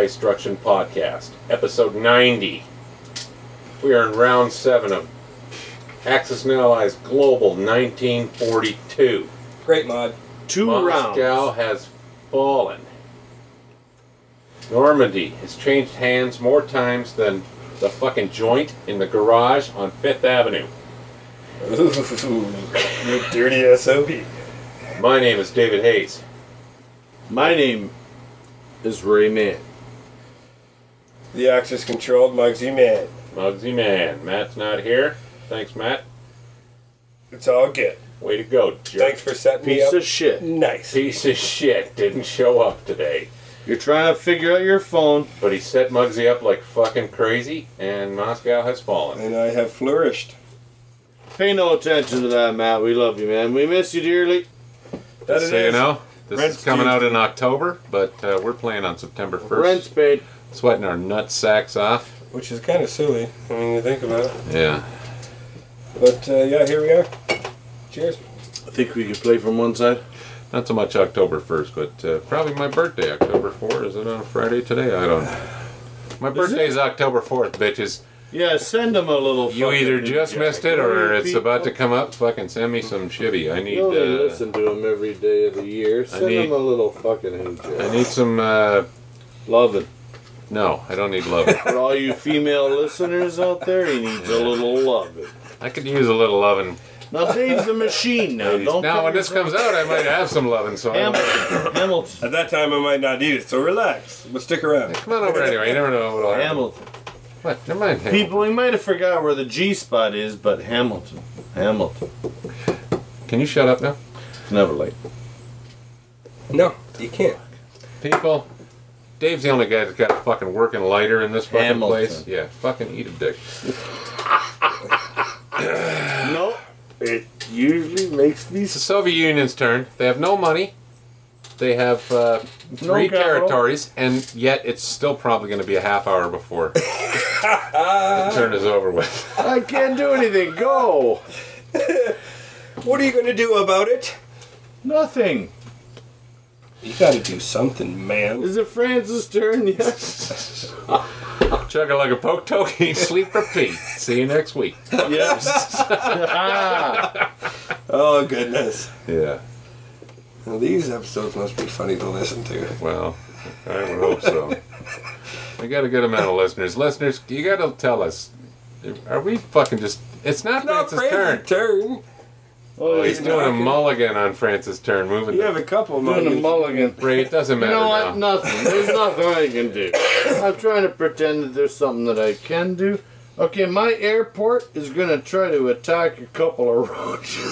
Anti-Struction Podcast, episode 90. We are in round 7 of Axis and Allies Global 1942. Great mod. Moscow has fallen. Normandy has changed hands more times than the fucking joint in the garage on 5th Avenue. Ooh, you dirty SOB. My name is David Hayes. My name is Ray Mann. The Axis-controlled Muggsy Man. Muggsy Man. Matt's not here. Thanks, Matt. It's all good. Way to go, jerk. Thanks for setting me Piece up. of shit. Nice. Piece of shit didn't show up today. You're trying to figure out your phone. But he set Muggsy up like fucking crazy, and Moscow has fallen. And I have flourished. Pay no attention to that, Matt. We love you, man. We miss you dearly. That Just it so you is. know, this Rent's is coming due. out in October, but we're playing on September 1st. Rent's paid. Sweating our nut sacks off. Which is kind of silly when you think about it. Yeah. But yeah, here we are. Cheers. I think we could play from one side. Not so much October 1st, but probably my birthday, October 4th. Is it on a Friday today? I don't know. My birthday's October 4th, bitches. Yeah, send them a little. You fucking either just gift. missed it or it's People- about to come up. Fucking send me some shivvy. I need You only listen to them every day of the year. Send need- them a little fucking hooch. I need some Loving. no, I don't need love. For all you female listeners out there, he needs a little loving. I could use a little loving. Now, Dave's a machine now. Don't Now cut when this yourself- comes out, I might have some loving, so I don't- Hamilton. At that time, I might not need it, so relax. But stick around. Come on over anyway. You never know what'll happen. Hamilton. What? Never mind. People, we might have forgot where the G spot is, but Hamilton. Hamilton. Can you shut up now? Never late. No, you can't. People, Dave's the only guy that's got a fucking working lighter in this fucking Hamilton. place. Yeah, fucking eat a dick. No, it usually makes me It's the Soviet Union's turn. They have no money. They have 3 capital. territories, and yet it's still probably going to be a half hour before the turn is over with. I can't do anything. Go. What are you going to do about it? Nothing. You got to do something, man. Is it Francis' turn yet? Chug it like a poke toke, eat, sleep, repeat. See you next week. Yes. Oh, goodness. Yeah, Well, these episodes must be funny to listen to. well, I would hope so. We got a good amount of listeners. Listeners, you got to tell us, are we fucking just... It's not Francis' turn. turn. Oh, he's he's doing a not. mulligan on Francis' turn, moving You the have a couple of Doing a money. mulligan. Ray, it doesn't You matter know what? now. Nothing. There's nothing I can do. I'm trying to pretend that there's something that I can do. Okay, my airport is going to try to attack a couple of roaches.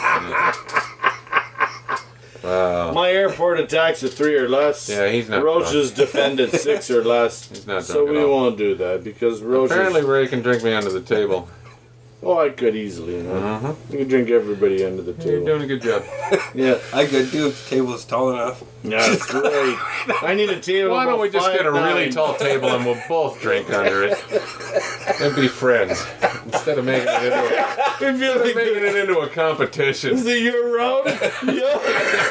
Wow. My airport attacks at 3 or less. Yeah, he's not Roaches defend at 6 or less. He's not So drunk at we all. won't do that because roaches. Apparently Ray can drink me under the table. Oh, I could easily, you know. Uh-huh. You can drink everybody under the You're table. doing a good job. Yeah, I could do if the table is tall enough. that's great. I need a table. Why don't we just get a really 5'9". tall table and we'll both drink under it and be friends instead of making it into a competition. Is it your round? Yeah.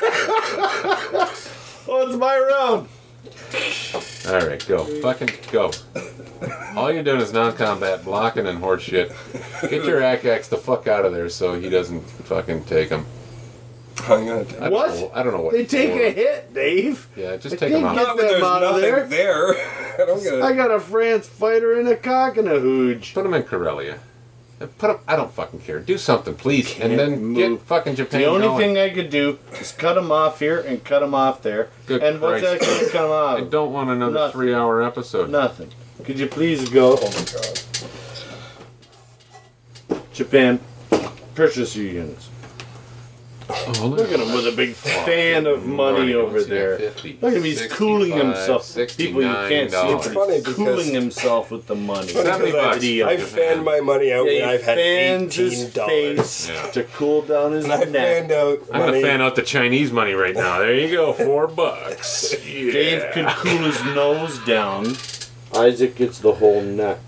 Oh, it's my round. All right, go. Fucking go. All you're doing is non-combat blocking and horse shit. Get your Axe the fuck out of there so he doesn't fucking take him. I'm gonna take What? I don't know what. They take for. a hit, Dave. Yeah, just I take him can't out. Not when them there's out of nothing there. I don't get I it. got a France fighter and a cock and a hooge. Put him in Karelia. Put him. I don't fucking care. Do something, please, Can't and then move. get fucking Japan The only going. thing I could do is cut them off here and cut them off there. Good and what's Christ. actually cut them I off? don't want another Nothing. 3-hour episode. Nothing. Could you please go? Oh my god. Japan, purchase your units. Oh, Look at him with a big fan of money over there. Look at him, he's cooling himself. People, you can't see him, It's but funny he's because- cooling himself with the money. Funny 70 because bucks. I fanned my money out Yeah, when he I've had fans his $18. face Yeah. to cool down his And I neck. fanned out I'm gonna money. fan out the Chinese money right now. There you go, $4. Yeah. Dave can cool his nose down. Isaac gets the whole neck.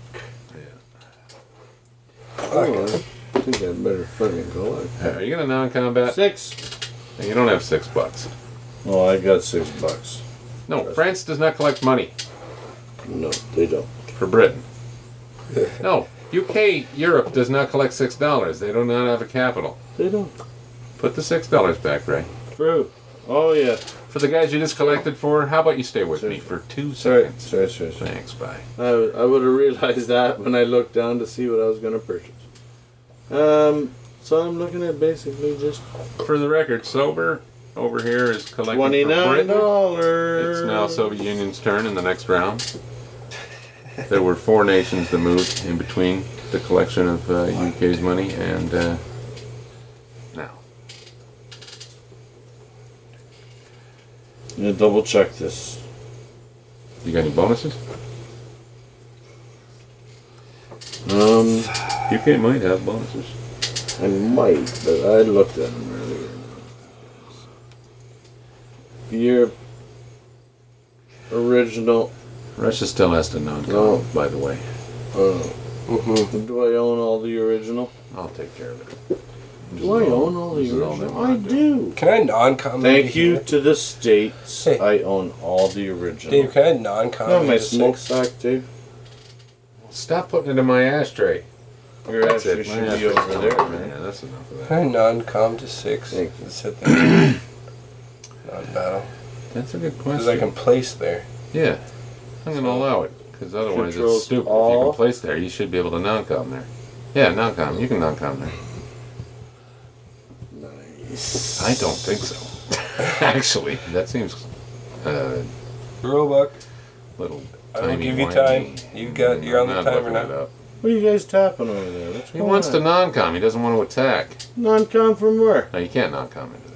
Okay. I think I better fucking go. Are you gonna non-combat? 6. You don't have $6. Oh, I got $6. No, France does not collect money. No, they don't. For Britain. No, UK, Europe does not collect $6. They do not have a capital. They don't. Put the $6 back, Ray. True. Oh, yeah. For the guys you just collected for, how about you stay with me for 2 seconds? Sorry. Thanks, bye. I would have realized that when I looked down to see what I was going to purchase. So I'm looking at basically just For the record, Sober over here is collecting for $29. Britain. It's now Soviet Union's turn in the next round. There were 4 nations that moved in between the collection of UK's money and now. I'm going to double check this. You got any bonuses? UK might have bonuses. I might, but I looked at them earlier. Your original. Russia still has to non-com, No. by the way. Do I own all the original? I'll take care of it. Do I own all the This is all they original? wanna I do. Can I non-com? Thank you to the states. Hey. I own all the original. Dave, can I non-com? Not my into smoke 6? sack, Dave. Stop putting it in my ashtray. Your That's ashtray it. should My be ashtray over there, man. man. Yeah, that's enough of that. Can I non-com to 6? Thank you. Sit there. Non-battle. That's a good Because I question. can place there. Yeah, I'm gonna allow it because otherwise Controls it's stupid. If you all. can place there, you should be able to non-com there. Yeah, non-com. You can non-com there. Nice. I don't think so. Actually, that seems Roebuck, little. I will tiny give you whiny. time. You're on the I'm not timer looking it now. up. What are you guys tapping over there? What's He going wants on? to non-com. He doesn't want to attack. Non-com from where? No, you can't non-com into there.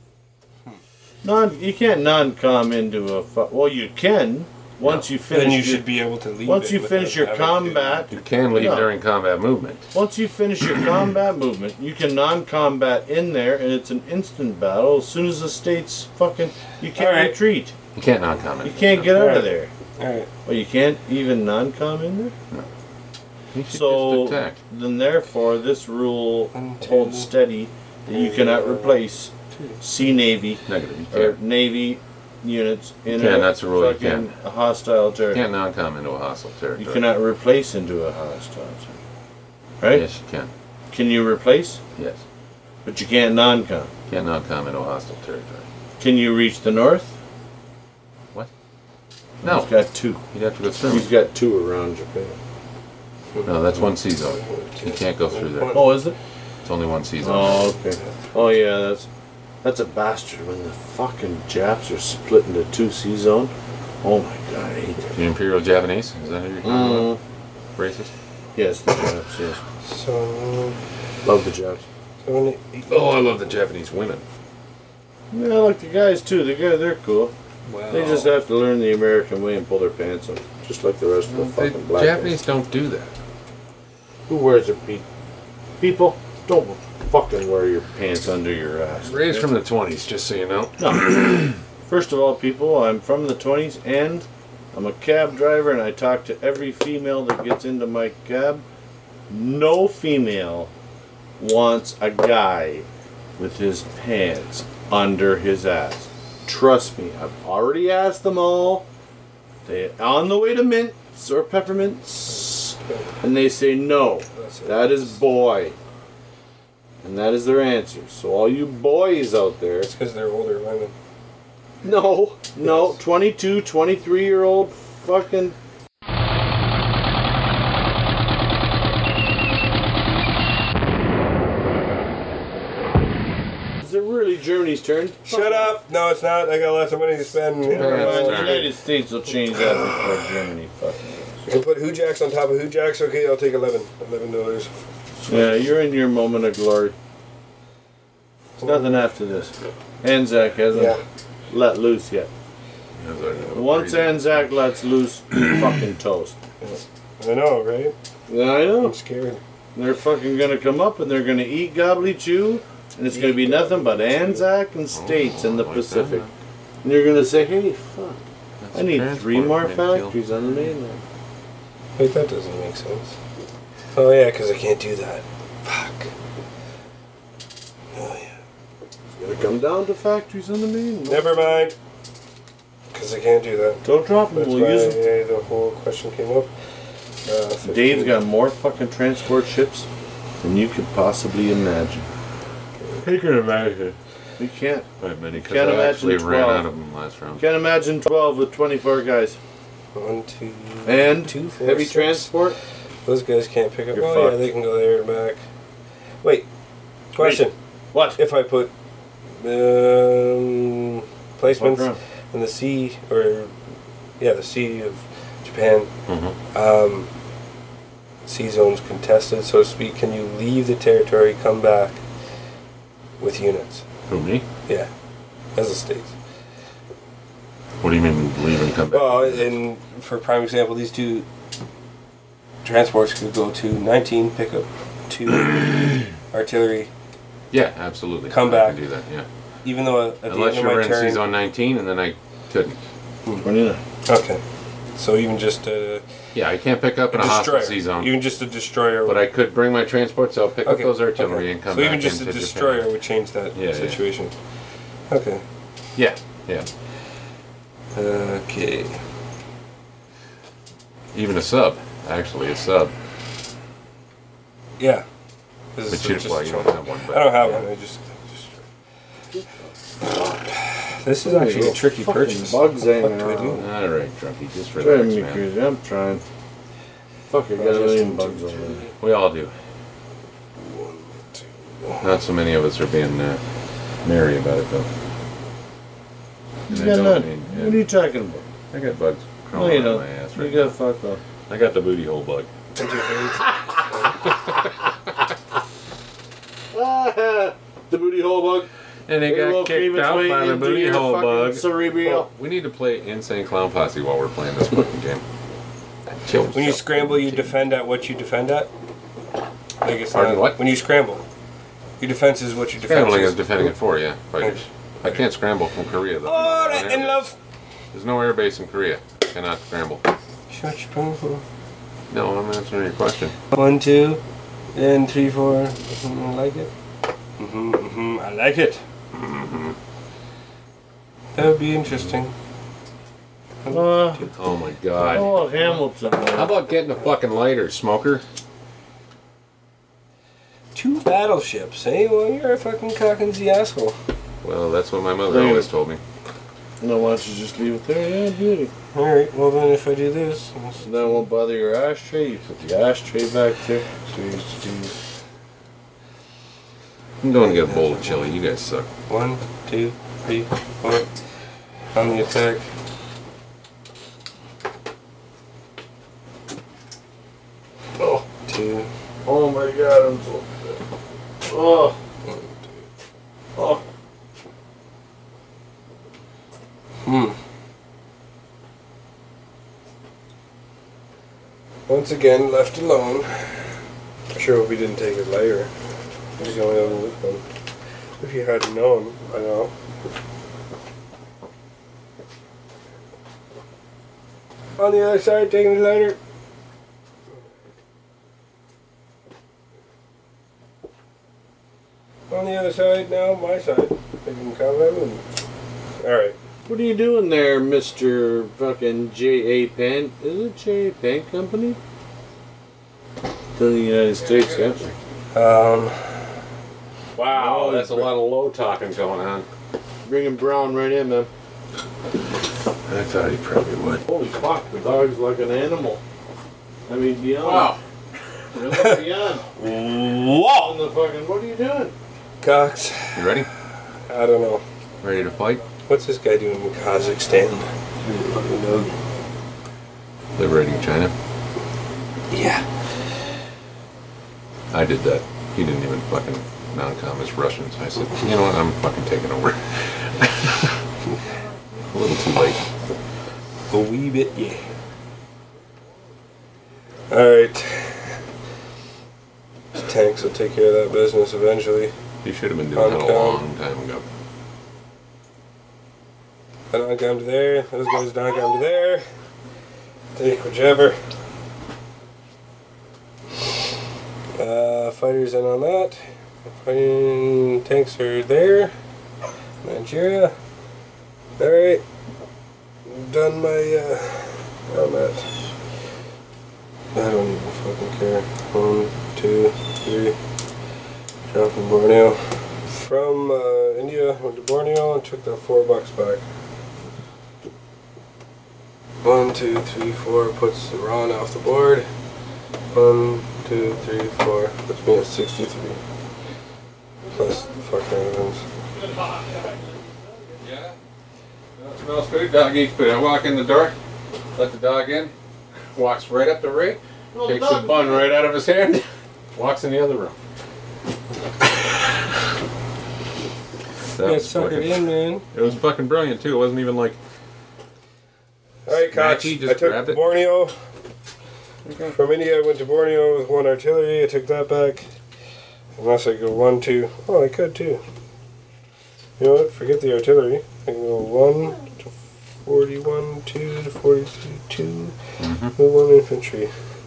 You can't non-com into a. Well, you can once you finish. Then you your- should be able to leave. Once it you without finish your having to do combat, You can leave No. during combat movement. once you finish your combat movement, you can non-combat in there, and it's an instant battle. As soon as the state's fucking, you can't All right. retreat. You can't non-com You into can't get out Right. of there. that. Alright. Well, you can't even non-com in there. You should So just attack. then, therefore, this rule 1, 2, holds steady that you cannot replace Sea Navy Negative. You or can't. Navy units in can, a that's a rule, you fucking a hostile You territory. can't non-com into a hostile territory. You cannot replace into a hostile territory. Right? Yes, you can. Can you replace? Yes. But you can't non-com. You can't non-com into a hostile territory. Can you reach the north? No. He's got 2. You'd have to go through. He's got 2 around Japan. No, that's one sea zone. You can't go through there. Oh, is it? It's only one sea zone. Oh, okay. Oh, yeah, that's a bastard when the fucking Japs are split into 2 sea zone. Oh my god, I hate that. The Imperial Japanese? Is that who you're talking about? Racist? Yes, the Japs, yes. So, Love the Japs. 7, 8. Oh, I love the Japanese women. Yeah, I like the guys too. They're cool. Wow. They just have to learn the American way and pull their pants up. Just like the rest of the The fucking black Japanese guys. don't do that. Who wears their people, don't fucking wear your pants under your ass. Raised from the 20s, just so you know. No. First of all, people, I'm from the 20s and I'm a cab driver and I talk to every female that gets into my cab. No female wants a guy with his pants under his ass. Trust me, I've already asked them all. They're on the way to mints or peppermints and they say no. That is boy. And that is their answer. So all you boys out there, It's because they're older women. no, 22, 23-year-old fucking. Is it really Germany's turn? Shut up! No, it's not. I got lots of money to spend. Japan. Well, the turn. United States will change that before Germany fucking You does. can put Hujacks on top of Hujacks. Okay, I'll take $11. $11. Yeah, you're in your moment of glory. There's nothing after this. Anzac hasn't Yeah. let loose yet. Once Anzac lets loose, you're fucking toast. I know, right? Yeah, I know. I'm scared. They're fucking gonna come up and they're gonna eat gobbly chew, and it's gonna be nothing but Anzac and states in the like Pacific. that. And you're gonna say, hey, fuck, That's I need transport 3 more maybe kill. factories on the mainland. Wait, that doesn't make sense. Oh, yeah, because I can't do that. Fuck. Oh, yeah. It's gonna come down to factories on the mainland. Never mind. because I can't do that. Don't drop them. That's We'll why use them. the whole question came up. 15. Dave's got more fucking transport ships than you could possibly imagine. You can imagine. We can't. Right, many, because Can't I imagine actually 12. ran out of them last round. Can't imagine 12 with 24 guys. 1, 2, And 2, 4, heavy 6. transport. Those guys can't pick up. You're Oh yeah, fucked. they can go there and back. Wait. Question. What? If I put What placements round? in the sea, or the sea of Japan, Mm-hmm. sea zones contested, so to speak, can you leave the territory, come back with units? Who, me? Yeah, as the states. What do you mean leave and come back? Well, and for prime example, these two transports could go to 19, pick up 2 artillery, Yeah, absolutely. Come I back. can do that, yeah. even though at the Unless end you of were my in turn. Season 19 and then I couldn't. 29. Okay, so even just Yeah, I can't pick up a in a hostile destroyer, sea zone. even just a destroyer. But I could bring my transports out, pick up Okay, those artillery, okay. and come so back even just a into destroyer Japan. would change that Yeah, yeah. situation. Okay. Yeah, yeah. Okay. Even a sub, actually, a sub. Yeah. This But is you, just well, a you don't chunk. have one. But I don't have one. I just. This is actually a tricky Fucking purchase. bugs What hanging do I do? around. All right, Drunky, just Driving relax, me man. crazy. I'm trying. Fuck, I got a million bugs over there. We all do. Not so many of us are being merry about it, though. And You I got don't none. mean- What are you talking about? I got bugs No, crawling you on don't. my ass You right got now. fucked up. I got the booty hole bug. The booty hole bug. And it got kicked out by the booty hole bug. Cerebral. We need to play Insane Clown Posse while we're playing this fucking game. Chill. When you scramble, you defend at what you defend at. Like it's Pardon, not, what? When you scramble, your defense is what your defense Scrambling is is. defending it for, yeah, fighters. I can't scramble from Korea, though. Oh, There's no in air love. base. There's no air base in Korea. Cannot scramble. Shut your pony. No, I'm answering your question. 1, 2, and 3, 4. I like it. I like it. That would be interesting. Oh my god. Oh, Hamilton. How about getting a fucking lighter, smoker? 2 battleships, eh? Well, you're a fucking cock and the asshole. Well, that's what my mother always told me. No, why don't you just leave it there? Yeah, beauty. Alright, well then if I do this. So that won't bother your ashtray. You put the ashtray back there. So you just do I'm going to get a bowl of chili. You guys suck. 1, 2, 3, 4. On the attack. Oh, 2. oh my god, I'm so sick. Oh, oh. Once again, left alone. Sure, we didn't take it later. He's the only one with one. If you had known, I know. On the other side, taking the lighter. On the other side now, my side. Taking cover. Alright. What are you doing there, Mr. fucking J.A. Penn? Is it J.A. Penn Company? To the United States, yeah. Wow, Oh, that's a lot of low talking going on. Bringing Brown right in, man. I thought he probably would. Holy fuck, the dog's like an animal. I mean, beyond. Wow. Really beyond. Whoa! On the fucking, what are you doing? Cox. You ready? I don't know. Ready to fight? What's this guy doing in Kazakhstan? Liberating China? Yeah. I did that. He didn't even fucking non-com as Russians. I said, you know what, I'm fucking taking over. A little too late. A wee bit, yeah. Alright. Tanks will take care of that business eventually. You should have been doing that a Non-com. long time ago. I don't come to there. Those guys don't come to there. Take whichever. Fighters in on that. Fighting tanks are there. Nigeria. Alright. done my helmet. I don't even fucking care. 1, 2, 3. Drop in Borneo. From India, went to Borneo and took that $4 back. 1, 2, 3, 4 puts the Ron off the board. 1, 2, 3, 4 puts me at 63. Plus the fucking items. Yeah. That smells good. Dog eats food. I walk in the door, let the dog in, walks right up to Ray, takes the bun right out of his hand, walks in the other room. Yeah, suck it in, man. It was fucking brilliant too. It wasn't even like. Alright, Cox. Snatchy, I just took grabbed it. Borneo. Okay. From India, I went to Borneo with 1 artillery. I took that back. Unless I go 1, 2. Oh, I could too. You know what? Forget the artillery. I can go 1 to 41, 2 to 43, 2 with 1 infantry.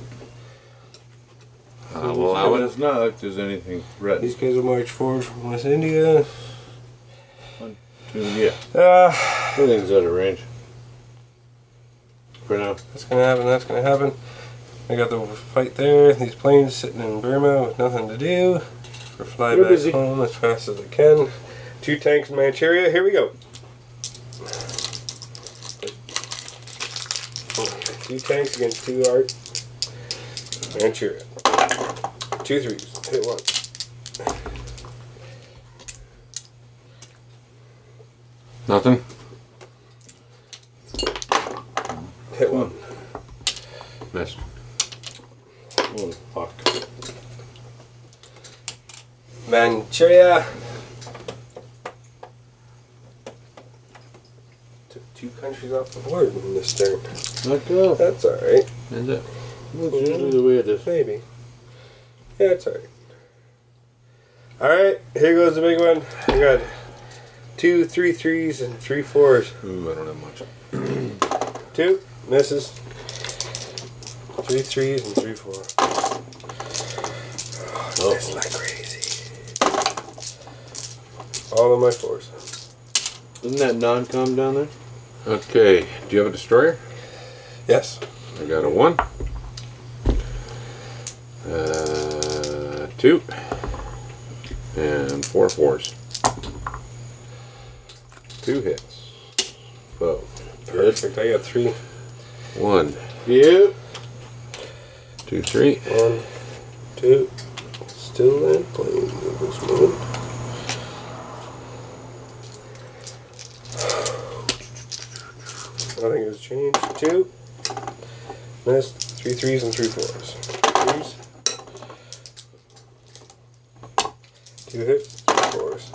I'll allow it. It's not like there's anything threatened. These guys will march forward from West India. Yeah. Uh, Everything's out of range. For now. that's gonna happen, that's gonna happen. I got the fight there. These planes sitting in Burma with nothing to do. Or fly We're back busy. home as fast as I can. 2 tanks in Manchuria. Here we go. 2 tanks against 2 art. Manchuria. 2 threes. Hit once. Nothing. Hit 1. Missed. Oh, fuck. Manchuria. Took 2 countries off the board in this turn. Not good. That's alright. Is it? That's usually the way it is. Maybe. Yeah, it's alright. Alright, here goes the big one. I got 2 3 threes and 3 fours. Ooh, I don't have much. 2 misses. 3 threes and 3 fours. Oh, it's like crazy. All of my fours. Isn't that non-com down there? Okay. Do you have a destroyer? Yes. I got a 1. 2. And 4 fours. 2 hits. Whoa. Perfect. I got 3. 1, Yep. 2, 3. 1, 2. Still land playing at this moment. Nothing has changed. 2. Missed. 3 threes and 3 fours. Threes. 2 hits. 3 fours.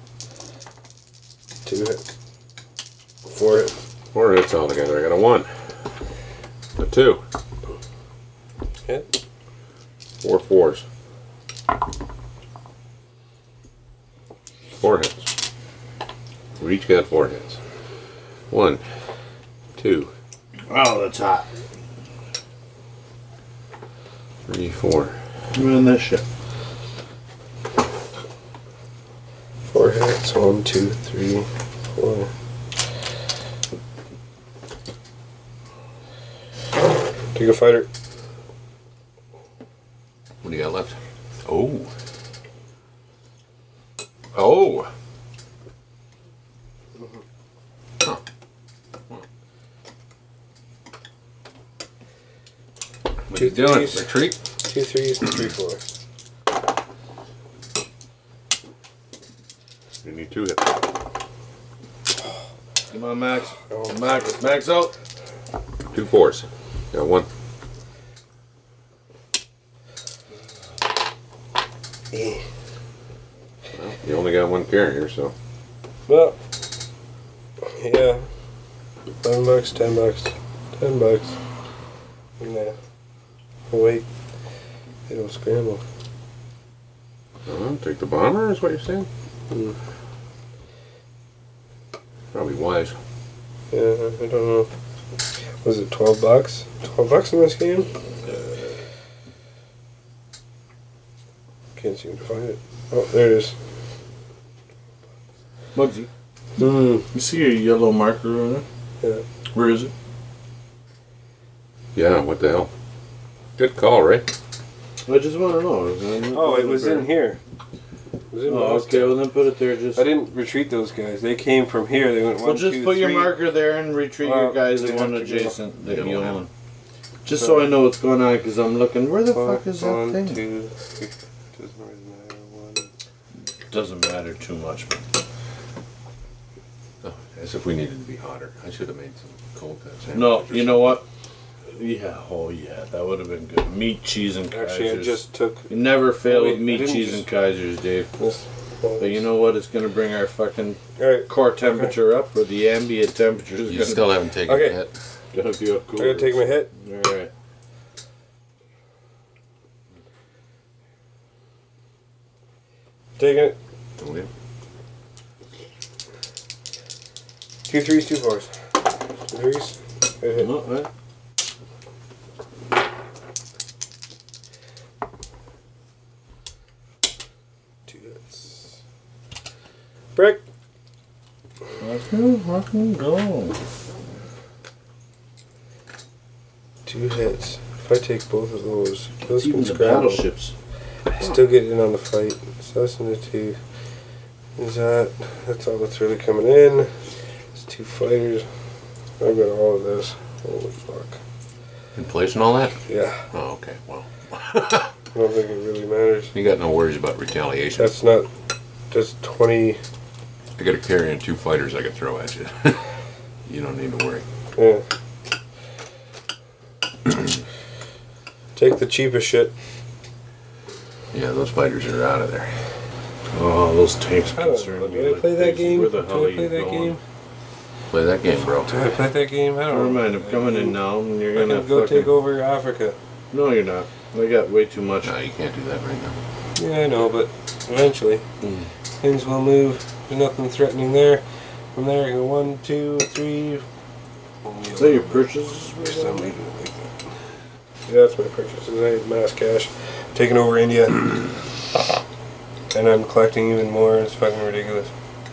2 hits. 4 hits. 4 hits altogether. I got a 1. A 2. Hit. 4 fours. 4 hits. We each got 4 hits. 1, 2, Oh, that's hot. 3, 4. I'm in this shit. 4 hits. 1, 2, 3, 4. Take a fighter. What do you got left? Oh. Oh. Huh. What are you doing? threes. Retreat? 2 threes and 3 fours. You need 2 hits. Come on, Max. Oh, Max. Max out. 2 fours. Got 1. Eh. Well, you only got 1 carrier, so. Well, yeah. $11, $10, $10. Nah. Wait. It'll scramble. Take the bomber, is what you're saying? Hmm. Probably wise. Yeah, I don't know. Was it $12? $12 in this game? Can't seem to find it. Oh, there it is. Muggsy. Hmm. You see your yellow marker on it? Yeah. Where is it? Yeah, what the hell? Good call, Ray. I just want to know. Oh, it was in here. It was in Oh, my okay. Well, then put it there. Just. I didn't retreat those guys. They came from here. They went one, Well, just two, put your three. marker there and retreat your guys they at have one to go. adjacent that Yeah, you we'll own. Just so I know what's going on, because I'm looking. Where the fuck is that One, thing? 2, 3. Doesn't really matter. 1. Doesn't matter too much. But Oh, as if we needed to be hotter. I should have made some cold cuts. no, you know what? Yeah. Oh, yeah. That would have been good. Meat, cheese, and Kaisers. Actually, I just took You never fail Wait, with I meat, didn't cheese, just- and Kaisers, Dave. this. But you know what? It's going to bring our fucking Alright, core temperature up, or the ambient temperature is You going still haven't taken Okay. it yet. to be up I cooler. gotta take my hit. All right. Taking it. Okay. 2 3s, 2 4s. 2 3s. Good hit. No, right. 2 hits. Brick. Fucking go. 2 hits. If I take both of those It's even can the scramble. battleships. Still get in on the fight. So that's in the 2. That's all that's really coming in. It's 2 fighters. I've got all of this. Holy fuck. Inflation, all that? Yeah. Oh, okay. Well, I don't think it really matters. you got no worries about retaliation. That's not. That's 20. I got to carry in 2 fighters I could throw at you. You don't need to worry. Yeah. Take the cheapest shit. Yeah, those fighters are out of there. Oh, those tanks I don't concern know. me. Did I like play that crazy. game? Where the Did hell are I play you that going? game? Play that game, bro. Did I play that game? I don't Never know. mind, I'm coming in now, and you're I'm gonna gonna go fucking... take over Africa. No, you're not. I got way too much. No, you can't do that right now. Yeah, I know, but eventually things will move. There's nothing threatening there. From there, I go 1, 2, 3. Is that your purchases? For some reason, I think that. Yeah, that's my purchases. I had mass cash. Taking over India. And I'm collecting even more. It's fucking ridiculous.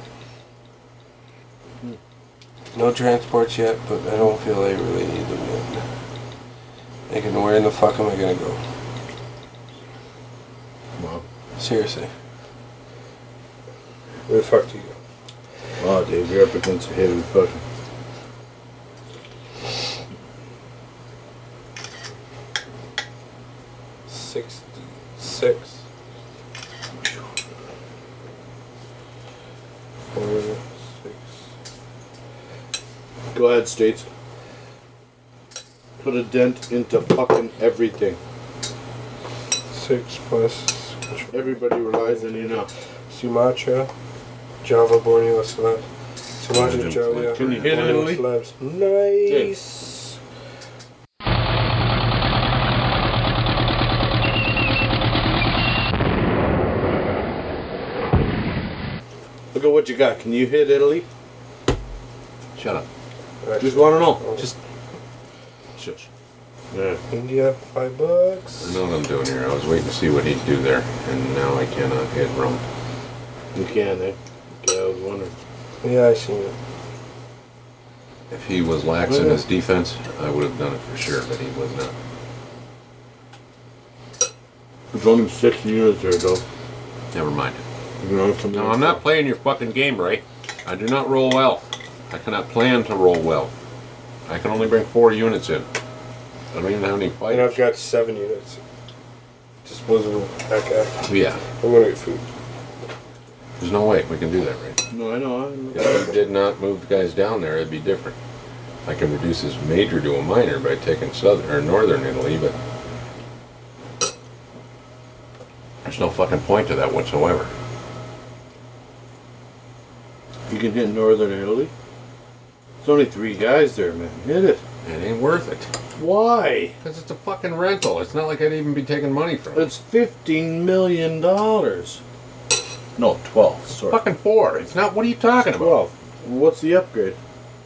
No transports yet, but I don't feel I really need them yet. Thinking, where in the fuck am I gonna go? Wow. Seriously. Where the fuck do you go? Oh, Dave, you're up against a heavy fucking... $66. 4, 6. Go ahead, States. Put a dent into fucking everything. 6 plus Everybody relies on you now. Sumatra, Java, Borneo, Ceylon. Sumatra, Can Java. you hit Borneo, Italy? Celebs. Nice. Look at what you got. Can you hit Italy? Shut up. Just want to know. Just Shush. Yeah. India, $5. I know what I'm doing here. I was waiting to see what he'd do there, and now I cannot hit Rome. You can, eh? Okay, I was wondering. Yeah, I seen it. If he was lax in his defense, I would have done it for sure, but he was not. There's only 6 units there, though. Never mind. You know, something No, like I'm not playing your fucking game, Ray. I do not roll well. I cannot plan to roll well. I can only bring 4 units in. I don't even have any And I've fighters. got 7 units. Disposable back out. Yeah, I'm gonna get food. there's no way we can do that, Ray. No, I know. If we did not move the guys down there, it'd be different. I can reduce his major to a minor by taking southern or northern Italy, but there's no fucking point to that whatsoever. You can hit northern Italy. There's only 3 guys there, man. Hit it. It ain't worth it. Why? Because it's a fucking rental. It's not like I'd even be taking money from it. It's $15 million. No, 12. Sorry. Fucking 4. It's not. What are you talking about? 12. What's the upgrade?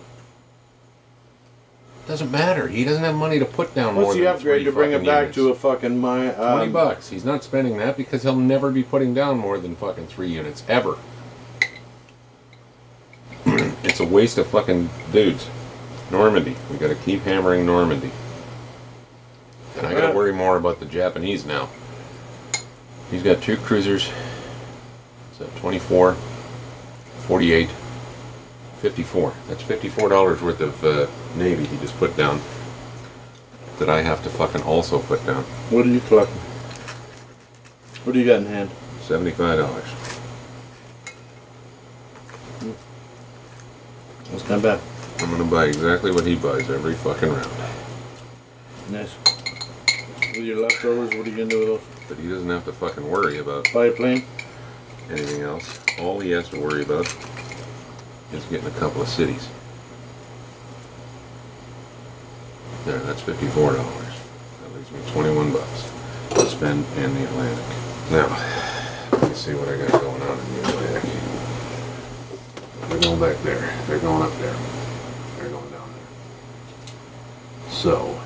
Doesn't matter. He doesn't have money to put down more What's than the upgrade 3 to bring it fucking back units. to a fucking my? $20. He's not spending that because he'll never be putting down more than fucking 3 units ever. It's a waste of fucking dudes. Normandy. We got to keep hammering Normandy. And I got to worry more about the Japanese now. He's got 2 cruisers. So 24, 48, 54. That's $54 worth of Navy he just put down. That I have to fucking also put down. What are you collecting? What do you got in hand? $75. That's not bad. I'm gonna buy exactly what he buys every fucking round. Nice. With your leftovers, what are you gonna do with those? But he doesn't have to fucking worry about Buy a plane? anything else. All he has to worry about is getting a couple of cities. There, that's $54. That leaves me 21 bucks to spend in the Atlantic. Now, let me see what I got going on in the Atlantic. They're going back there. They're going up there. They're going down there. So,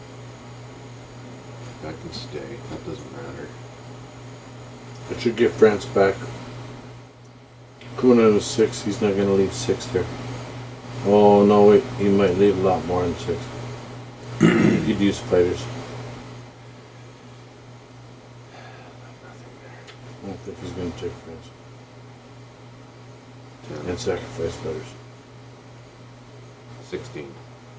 I can stay. That doesn't matter. I should give France back. Kuna is 6. He's not gonna leave 6 there. Oh no, wait. He might leave a lot more than 6. He'd use fighters. I don't think he's gonna take France. And sacrifice fighters. 16.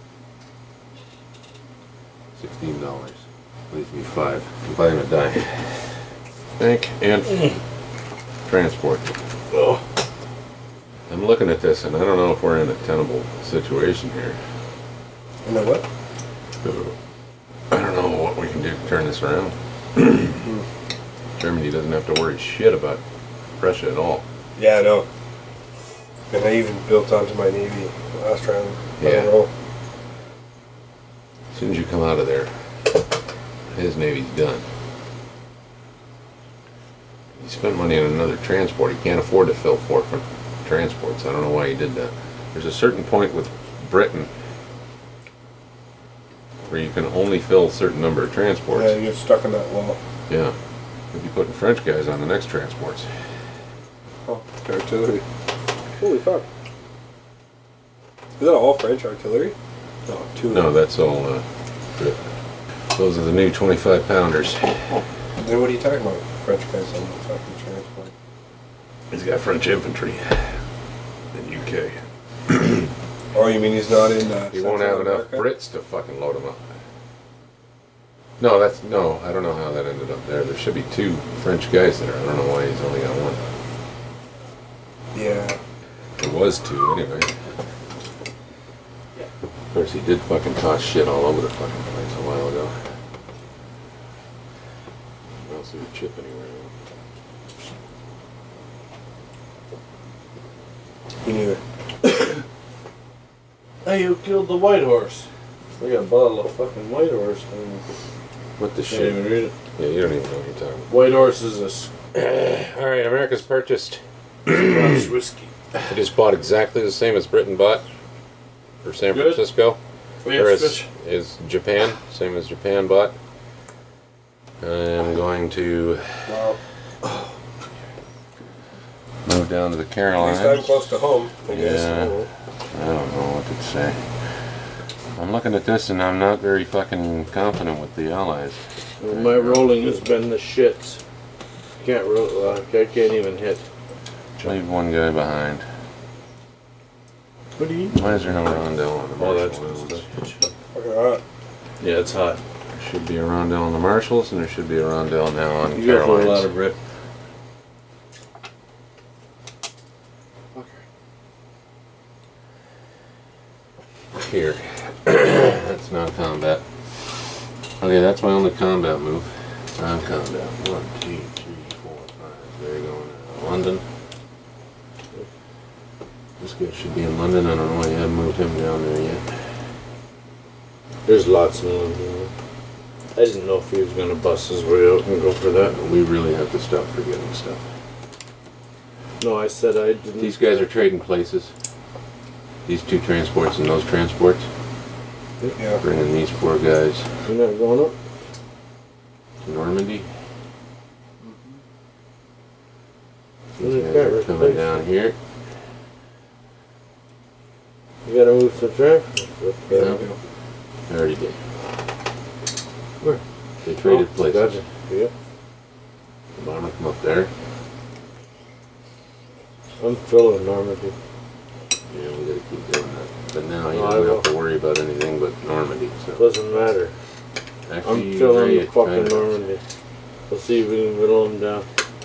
$16. Leaves me 5. I'm buying a die. Bank and transport. Oh. I'm looking at this and I don't know if we're in a tenable situation here. You know what? I don't know what we can do to turn this around. Germany doesn't have to worry shit about Russia at all. Yeah, I know. And I even built onto my Navy last round. Yeah. Roll. As soon as you come out of there, his Navy's done. He spent money on another transport. He can't afford to fill 4 transports. I don't know why he did that. There's a certain point with Britain where you can only fill a certain number of transports. Yeah, you get stuck in that wall. Yeah. You'll be putting French guys on the next transports. Oh, artillery. Holy fuck. Is that all French artillery? No, 2 of No, them. that's all Britain. Those are the new 25 pounders. Then what are you talking about? French guys on the fucking transport. He's got French infantry in UK. Oh, you mean he's not in He won't have Central enough America? Brits to fucking load them up. No, I don't know how that ended up there. There should be 2 French guys there. I don't know why he's only got 1. Yeah. There was 2 anyway. Of course, he did fucking toss shit all over the fucking place a while ago. I don't see a chip anywhere. Me neither. Hey, you killed the white horse. I got a bottle of fucking white horse. What the Can't shit? even read it. Yeah, you don't even know what you're talking White horse is a about. Alright, America's purchased. Scotch whiskey. It is bought exactly the same as Britain bought for San Good. Francisco. We Or have is, switch. is Japan, same as Japan bought. I'm going to Wow. move down to the At least I'm Carolinas. close to home, I guess. Yeah. I don't know what to say. I'm looking at this and I'm not very fucking confident with the Allies. Well, my rolling has been the shits. Can't roll. I can't even hit. Leave 1 guy behind. What do you? Why is there no rondel on the Oh, that's Marshalls? good stuff. Fucking hot. Yeah, it's hot. There should be a rondel on the Marshalls and there should be a rondel now on You got a lot Carolines. of rip. Here. That's not combat. Okay, that's my only combat move. Non-combat. 1, 2, 3, 4, 5. There you go. London. This guy should be in London. I don't know why you haven't moved him down there yet. There's lots of them. I didn't know if he was gonna bust his way out and go for that. We really have to stop forgetting stuff. No, I said I didn't. These guys are trading places. These 2 transports and those transports. Yeah. Bringing these 4 guys You're not going up. to Normandy. Really These guys can't are coming replace down here. You gotta move the traffic. There No. we go. I already did. Where? They traded Oh, places. gotcha. Yeah. The bomber come up there. I'm filling Normandy. Yeah, we gotta keep doing that. But now you No, I don't will. have to worry about anything but Normandy. So Doesn't matter. actually, I'm filling Ray, the fucking kinda- Normandy. Let's see if we can whittle them down.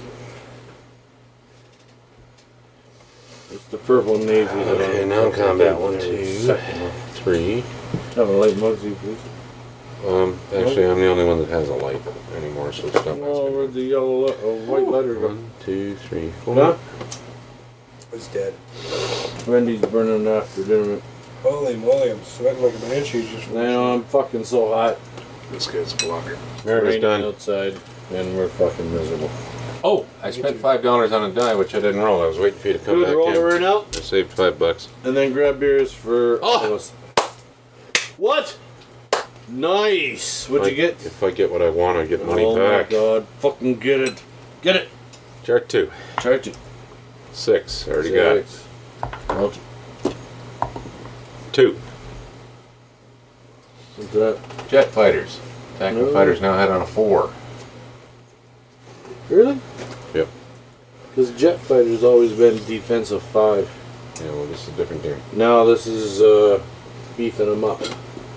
It's the purple navy. that Okay, I'm- now combat. 1, There, 2, second one. 3. Have a light Muggsy, please. Actually, I'm the only one that has a light anymore, so stop Oh, asking. where'd the yellow white letter go? 1, 2, 3, 4. No? It's dead. Wendy's burning after dinner. Holy moly, I'm sweating like a banshee just from Now I'm fucking so hot. This guy's a blocker. America's Raining done. outside, and we're fucking miserable. Oh, I spent $5 on a die, which I didn't roll. I was waiting for you to come Good, back roll the in. right out, I saved $5. and then grab beers for Oh! all of us. What? Nice. What'd you get? If I get what I want, I get money Oh back. my god. Fucking get it. Get it. Chart 2. Charge it. 6. I already got it. Multi- 2. What's that? Jet fighters. Tactical No. fighters now head on a 4. Really? Yep. Because jet fighter's always been defensive 5. Yeah, well, this is a different game. Now this is beefing them up.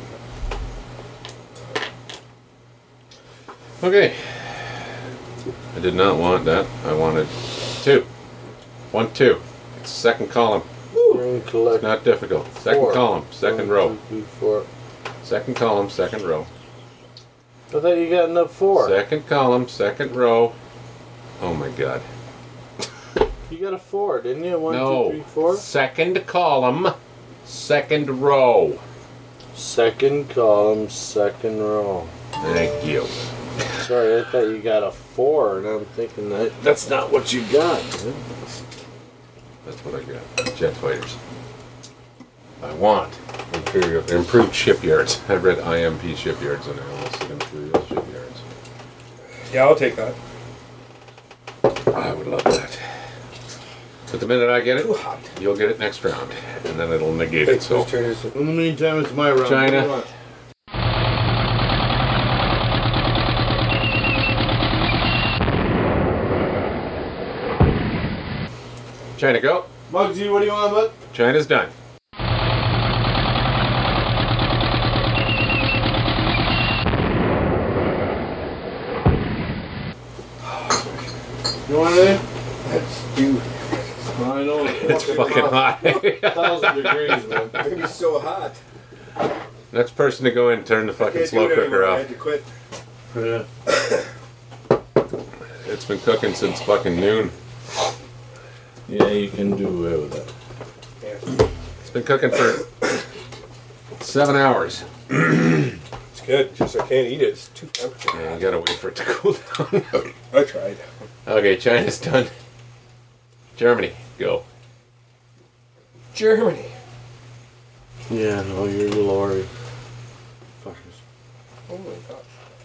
Okay. I did not want that. I wanted 2. 1, 2. It's second column. Green collect. It's not difficult. Second 4. column, second 1, row. 2, 3, 4. Second column, second row. I thought you got enough 4. Second column, second row. Oh my god. You got a 4, didn't you? 1, No. 2, 3, 4. Second column, second row. Second column, second row. Thank you. Sorry, I thought you got a 4, and I'm thinking that's not what you got. Man. That's what I got. Jet fighters. I want improved shipyards. I read IMP shipyards and I almost said Imperial shipyards. Yeah, I'll take that. I would love that. But the minute I get it, Too hot. you'll get it next round. And then it'll negate Hey, it. So whose turn is it? In the meantime, it's my round. China. What do you want? China go. Muggsy, what do you want, bud? China's done. You want anything? Let's do. I know It's fucking hot. 1,000 degrees, man. It's gonna be so hot. Next person to go in, turn the fucking Can't slow do it cooker anymore. I off. had to quit. Yeah. It's been cooking since fucking noon. Yeah, you can do away with that. Yeah. It's been cooking for 7 hours. It's good. Just I can't eat it. It's too temperature. Yeah, you gotta wait for it to cool down. I tried. Okay, China's done. Germany, go. Germany. Yeah, no, you're glory. Fuckers. Oh my god.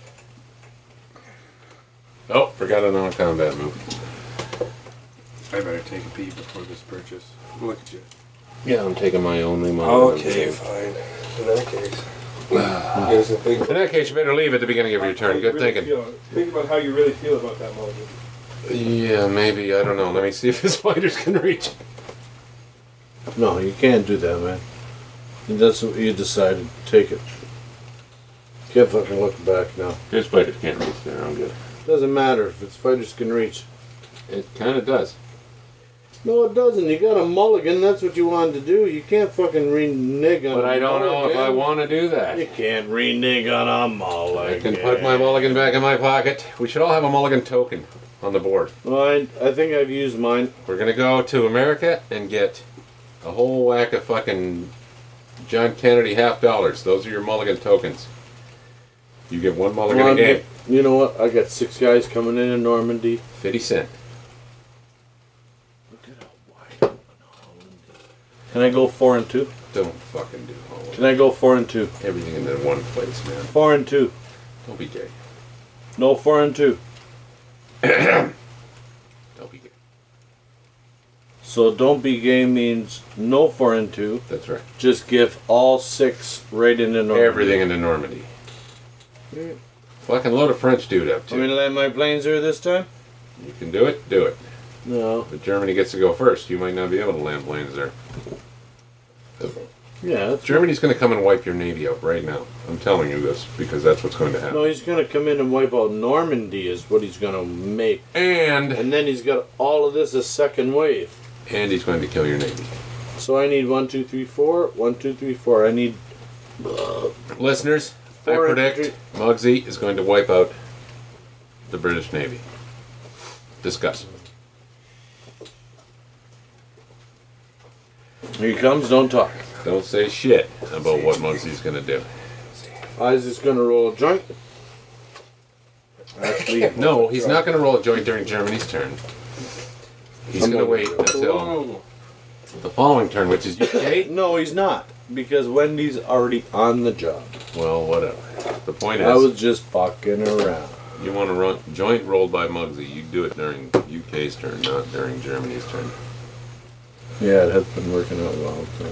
Oh, forgot a non-combat move. I better take a pee before this purchase. Look at you. Yeah, I'm taking my only moment. Okay, fine. In that case. Here's the thing. In that case, you better leave at the beginning of your turn. Good thinking. Think about how you really feel about that mulligan. Yeah, maybe. I don't know. Let me see if his fighters can reach. No, you can't do that, man. And that's what you decided. Take it. Can't fucking look back now. His fighters can't reach there. I'm good. Doesn't matter if its fighters can reach. It kind of does. No, it doesn't. You got a mulligan. That's what you wanted to do. You can't fucking renege on But a I don't know if I mulligan. want to do that. You can't renege on a mulligan. I can put my mulligan back in my pocket. We should all have a mulligan token on the board. Well, I think I've used mine. We're going to go to America and get a whole whack of fucking John Kennedy $50. Those are your mulligan tokens. You get one mulligan a game. You know what? I got 6 guys coming in Normandy. 50 cents. Look at how wide. Can I go 4 and 2? Don't fucking do all of Can I go 4 and 2? everything in that one place, man. 4 and 2. Don't be gay. No 4 and 2. Don't be gay. So don't be gay means no 4 and 2. That's right. Just give all 6 right into Normandy. Everything into Normandy. Fucking load a French dude up Want me too. to land my planes here this time? You can do it. Do it. No. But Germany gets to go first. You might not be able to land planes there. Yeah. That's Germany's going to come and wipe your navy out right now. I'm telling you this because that's what's going to happen. No, he's gonna come in and wipe out Normandy is what he's gonna make. And And then he's got all of this as second wave. he's going to kill your navy. So I need 1, 2, 3, 4. 1, 2, 3, 4. I need Listeners, I 4 predict infantry. Muggsy is going to wipe out the British Navy. Discuss. Here he comes, don't talk. Don't say shit about what Muggsy's going to do. Isaac's gonna roll a joint. Actually, No, he's not going to roll a joint during Germany's turn. He's going to wait until the following turn, which is UK. no, he's not. Because Wendy's already on the job. Well, whatever. The point I is, was just fucking around. you want to run joint rolled by Muggsy. You do it during UK's turn, not during Germany's turn. Yeah, it has been working out well. So.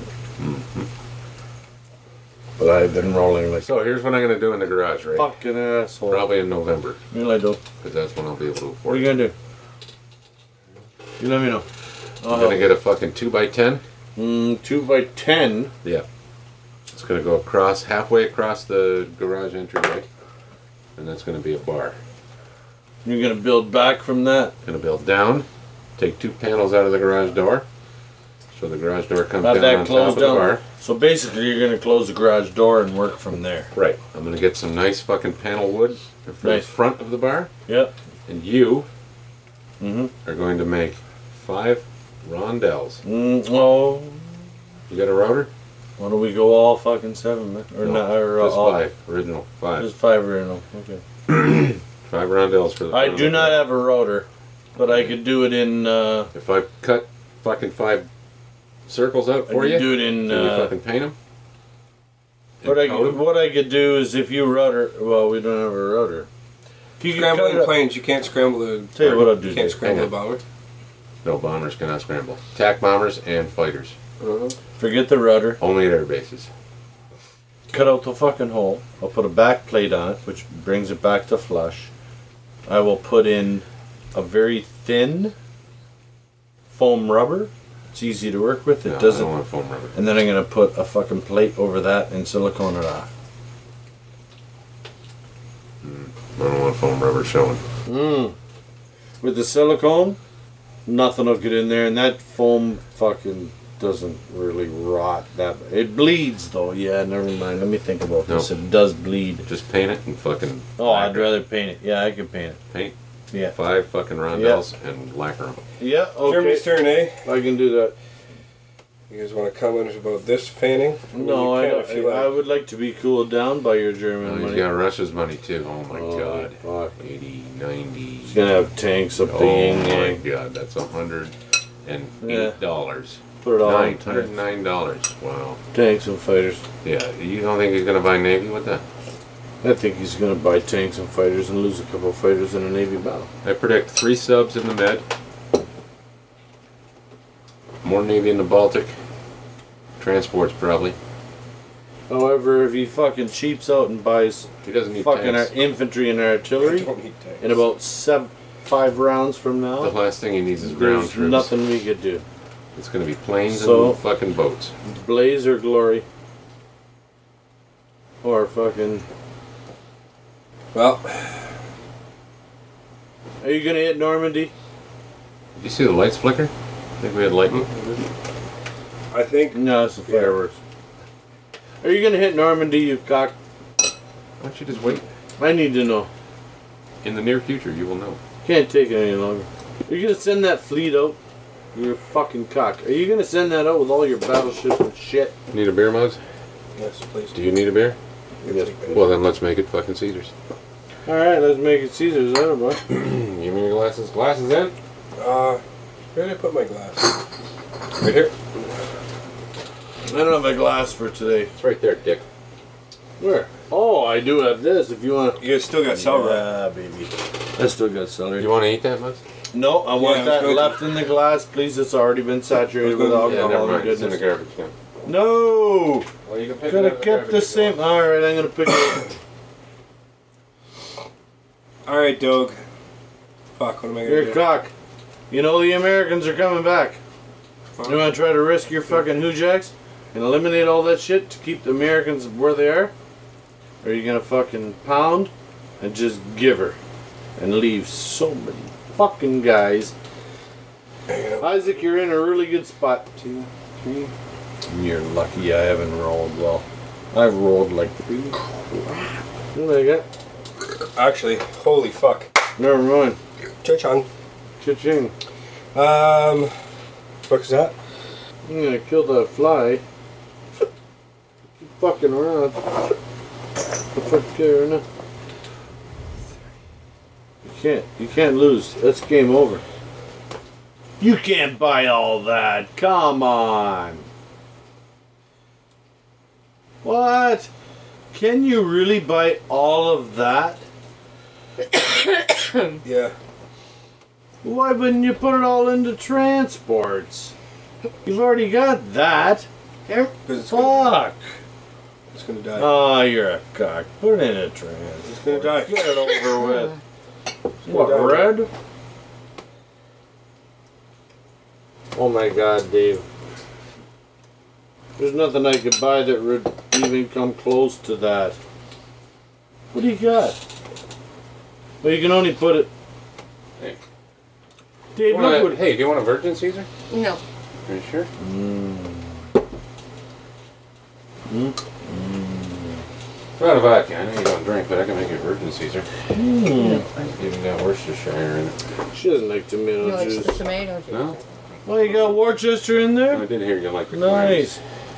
But I've been rolling like So here's what I'm going to do in the garage, right? fucking asshole. Probably in November, You I do. because that's when I'll be able to What afford are it. you gonna do? You let me know. I'm going to get a fucking 2x10. 2x10. Yeah. It's going to go across, halfway across the garage entryway. And that's going to be a bar. You're gonna build back from that. Going to build down, take 2 panels out of the garage door. So the garage door comes Have down that on top closed of the down. bar. So basically, you're gonna close the garage door and work from there. Right. I'm going to get some nice fucking panel wood for Nice. the front of the bar. Yep. And you Mm-hmm. are going to make 5 rondelles. Oh, You got a router? why don't we go all fucking 7, man? Or No, not? Or just all, 5. Original 5. Just 5 original. Okay. 5 rondelles for the I front do of the not bar. have a rotor, but I could do it in. If I cut fucking 5 circles out I for could you, do it in. can you fucking paint them? What I could do is if you rotor. Well, we don't have a rotor. If you could cut Scrambling it up- planes, you can't scramble the. Tell you what I'll do, You can't Dave. scramble Hang the bomber. No, bombers cannot scramble. Attack bombers and fighters. Forget the rudder. Only at air bases. Cut out the fucking hole. I'll put a back plate on it, which brings it back to flush. I will put in a very thin foam rubber. It's easy to work with. It No, I doesn't. don't want foam rubber. And then I'm gonna put a fucking plate over that and silicone it off. I don't want foam rubber showing. With the silicone, nothing will get in there, and that foam fucking doesn't really rot that. It bleeds though. Yeah, never mind. Let me think about this. No. It does bleed. Just paint it and fucking. Oh, I'd lacquer rather paint it. Yeah, I could paint it. it. Paint Yeah. 5 fucking rondelles and lacquer them. Yeah. Okay. Germany's turn, eh? I can do that. You guys want to comment about this fanning? No, You I can if you don't. I like. would like to be cooled down by your German Well, he's money. got Russia's money too. Oh my Oh, god. fuck. 80, 90. He's gonna have tanks up the Oh yin my yang. god, that's $108. Put it all in tanks. $909. Wow. Tanks and fighters. Yeah, you don't think he's gonna buy Navy with that? I think he's gonna buy tanks and fighters and lose a couple of fighters in a Navy battle. I predict 3 subs in the Med. More Navy in the Baltic. Transports probably. However, if he fucking cheaps out and buys He doesn't need fucking our tanks. infantry and artillery Don't need tanks. in about 5 rounds from The now, last thing he needs is ground there's troops. nothing we could do. It's gonna be planes So- and fucking boats. Blaze or glory. Or fucking. Well, Are you gonna hit Normandy? Did you see the lights flicker? I think we had lightning. I think No, it's the fireworks. Are you gonna hit Normandy, you cock? Why don't you just wait? I need to know. In the near future, you will know. Can't take it any longer. Are you gonna send that fleet out? You're a fucking cock. Are you gonna send that out with all your battleships and shit? Need a beer, Muggs? yes, please. Do you need a beer? Yes. Well, then let's make it fucking Caesars. Alright, let's make it Caesar's, that boy. Give me your glasses. Glasses in? Where did I put my glass? Right here. I don't have a glass for today. It's right there, Dick. Where? Oh, I do have this if you want. You guys still got celery. Yeah, baby. I still got celery. You want to eat that, Muggs? No, I want Yeah, that good. left in the glass, please. It's already been saturated with Yeah, Yeah, alcohol. never and mind. It's in the goodness. garbage can. No! Well, you can pick Could have kept the same. Alright, I'm gonna pick it. Alright, Doug. Fuck, what am I gonna Here, do? cock. You know the Americans are coming back. You wanna try to risk your fucking hoojacks and eliminate all that shit to keep the Americans where they are? Or are you gonna fucking pound and just give her and leave so many fucking guys? Isaac, you're in a really good spot. 2, 3. You're lucky I haven't rolled well. I've rolled like crap. What do I got? Actually, holy fuck. Never mind. Cha-chung. Cha-ching. What is that? I'm gonna kill that fly. Keep fucking around. The fuck care now. You can't lose. That's game over. You can't buy all that. Come on. What? Can you really buy all of that? Yeah. Why wouldn't you put it all into transports? You've already got that. Because it's Fuck. gonna die. Oh, you're a cock. Put it in a transport. It's gonna die. Get it over with. gonna What, die. red? Oh my god, Dave. There's nothing I could buy that would even come close to that. What do you got? Well, you can only put it... Hey. Dave, look what... Hey, do you want a Virgin Caesar? No. Are you sure? Not a vodka. I know you don't drink, but I can make a Virgin Caesar. Even got Worcestershire in it. She doesn't like tomato You like juice. the tomatoes? No? Well, you got Worcester in there? I did hear you like the Nice.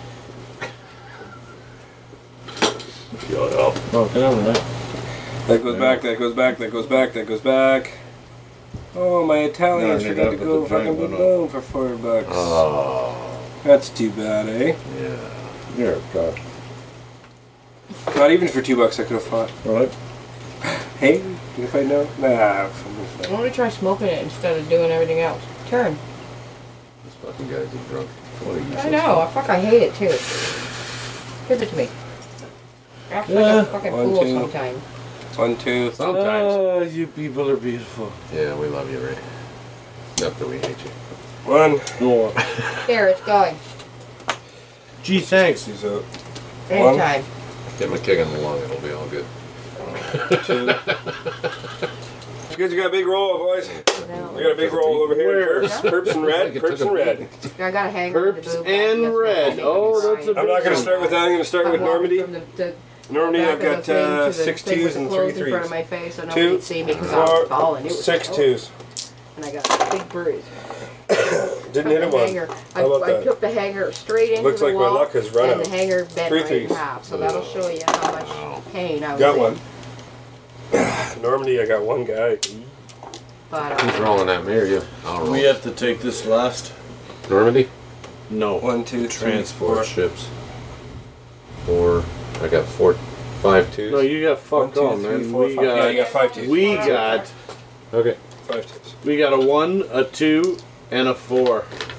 Shut up. Oh, get over there. That goes back, that goes back, that goes back, that goes back. Oh, my Italians No, I forgot to need to go put the fucking drink on. boom for $4. Oh. That's too bad, eh? Yeah. You're a cock. Not even for $2 I could have fought. Right? Hey, you fight now? Nah. Why don't we try smoking it instead of doing everything else? Turn. This fucking guy's a drunk. What are you I know. I hate it too. Give it to me. Act like Yeah. a fucking One, fool two. sometimes. 1, 2. Sometimes. Oh, you people are beautiful. Yeah, we love you, Ray. Not that we hate you. 1. No. There, it's going. Gee, thanks. He's out. Anytime. Get my keg on the lung, it'll be all good. 2. You guys got a big roll, boys. We got a big roll over here. Where? Perps and red. Perps and red. I got a hanger. in the Herbs boob. and That's red. what Oh, I'm that's a I'm not going to start with that. I'm going to start with I'm walking Normandy. from the Normandy, back I've of the got thing to the 6 thing 2s with and 3 clothes in front of 3s. my face so nobody 2, could see me because I was 4, tall and it was 6 tall. 2s. And I got a big bruise. Didn't hit the him one. hanger. How about I that? took the hanger straight into Looks the like my wall, luck has run and out. the hanger bent 3 right in threes. half. So that'll show you how much pain I was Got in. one. Normandy, I got one guy. But, Who's rolling that me or you? I'll roll. We have to take this last. Normandy? No. 1, 2, 3, Transport 4. ships. 4. I got 4, 5 twos. No, you got 1, fuck 2, all, 3, man. 4, We 5. Yeah, you got. got 5 2s. We got. Okay. 5 2s. We got a 1, a 2, and a 4.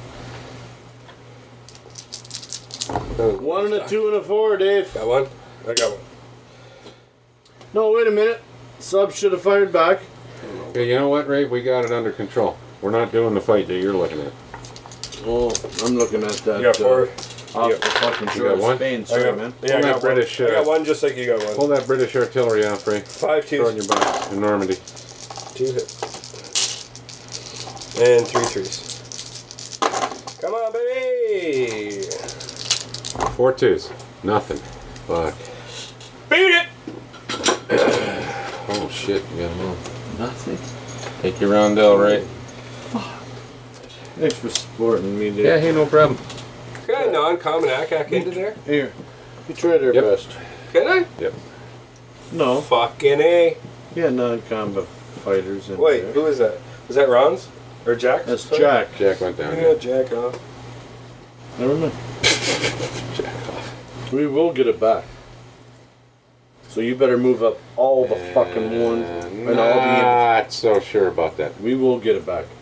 1 and a 2 and a 4, Dave. Got one? I got one. No, wait a minute. Sub should have fired back. Okay, you know what, Ray? We got it under control. We're not doing the fight that you're looking at. Oh, I'm looking at that. You got 4? Off You the fucking You shore got of one? Spain, I sorry, got, man. yeah, I Hold that got British, one. I got one just like you got one. Pull that British artillery off, Ray. 5 Throw in 2s. your back in Normandy. 2 hits. And 3 3s. Come on, baby! 4 twos. Nothing. Fuck. Beat it! Oh shit, you got them all. Nothing. Take your roundel, Ray. Thanks for supporting me, dude. Yeah, hey, no problem. Can I non-common ACAC into there? Here. You tried our Yep. best. Can I? Yep. No. Fucking A. Yeah, non-combat fighters in Wait, there. who is that? Was that Ron's? Or Jack? That's Jack. Jack went down. Yeah, Jack off. Never mind. Jack off. We will get it back. So you better move up all the fucking ones, and I'll Not so sure about that. be. We will get it back.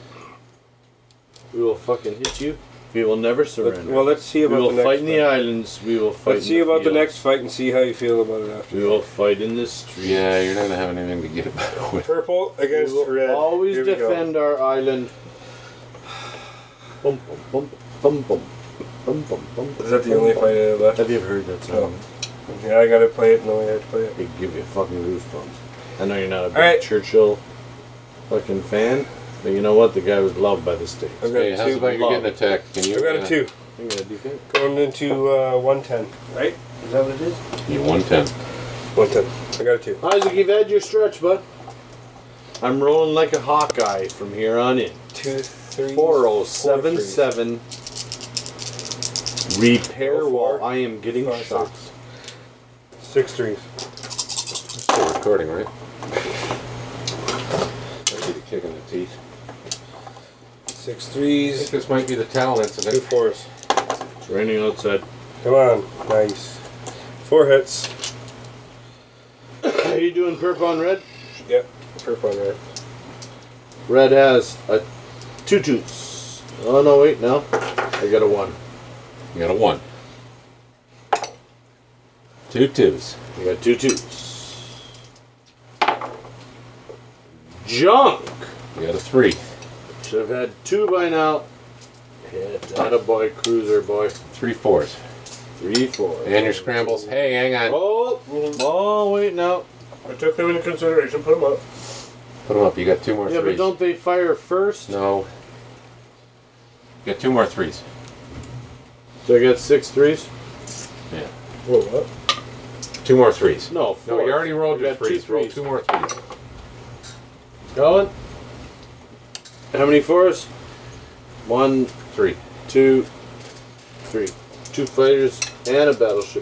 We will fucking hit you. We will never surrender. Well, let's see we about will the next fight in the fight. islands. We will fight. Let's in see about the fields. next fight and see how you feel about it after. We will fight in the streets. Yeah, you're not gonna have anything to get about it with. Purple We against will red. always Here we go. defend our island. Bum, bum, bum, bum, bum, bum, bum, Is that the only fight I have left? Have you ever heard that song? Yeah, I gotta play it in the way I have to play it. It give you fucking goosebumps. I know you're not a big Alright. Churchill fucking fan, but you know what? The guy was loved by the States. I've got Hey, how's two. about you're getting attacked? Can you? I've got a 2. I'm gonna do that. Going into 110. Right? Is that what it is? You 110. 110. I got a 2. Isaac, you've had your stretch, bud. I'm rolling like a Hawkeye from here on in. 2, 3. 4077. Repair Go while for I am getting 5, shot. 6 threes. Still recording, right? That'd be the kick in the teeth. 6 I think threes. this might be the towel 2 incident. fours. It's raining outside. Come on. Nice. 4 hits. How you doing, perp on red? Yep. Purple on red. Red has a 2 toots. Oh no, wait, no. I got a 1. You got a 1. 2 2s. I got 2 toots. Junk! You got a 3. Should have had 2 by now. Hit that a boy, cruiser boy. 3 4s. 3 4. And your scrambles. Hey, hang on. Oh, wait, no. I took them into consideration. Put them up. Put them up. You got 2 more Yeah, 3s. but don't they fire first? No. You got 2 more 3s. So I got 6 threes? Yeah. Whoa, what? 2 more 3s. No, 4. No, you already rolled your got 2 3s. Roll threes. 2 more 3s. Going. How many 4s? 1, 3. 2, 3. 2 fighters and a battleship.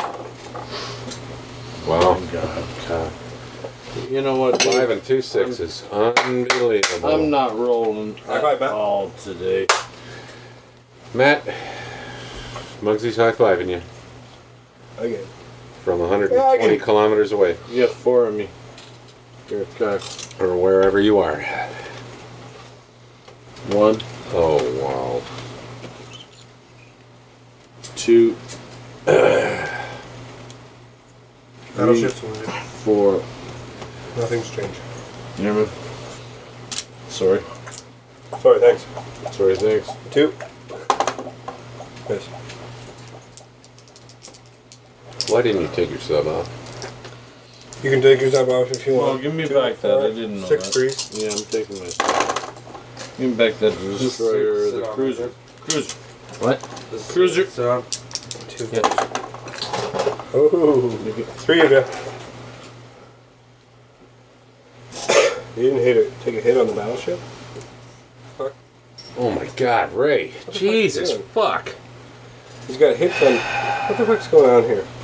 Wow. God. You know what? 5 and 2 6s. Unbelievable. I'm not rolling High five, at Matt. all today. Matt, Muggsy's high-fiving you Again. from 120 Yeah, I can- kilometers away, You got 4 of me. You're a cock. or wherever you are. 1, Oh, wow. 2, Battleships. 4. Nothing's changed. You hear me? Sorry. Sorry, thanks. Sorry, thanks. 2. Yes. Why didn't you take your sub off? You can take yourself off if you Well, want. give me 2, back that. I 4, didn't know 6 that. threes. Yeah, I'm taking my stuff. Give me back that destroyer, sit the on cruiser. it. Cruiser. What? Cruiser. So, 2. Yeah. Oh, 3 of you. You didn't hit it. Take a hit on the battleship? Oh my God, Ray. the Jesus fuck you doing? fuck. He's got hits on. What the fuck's going on here?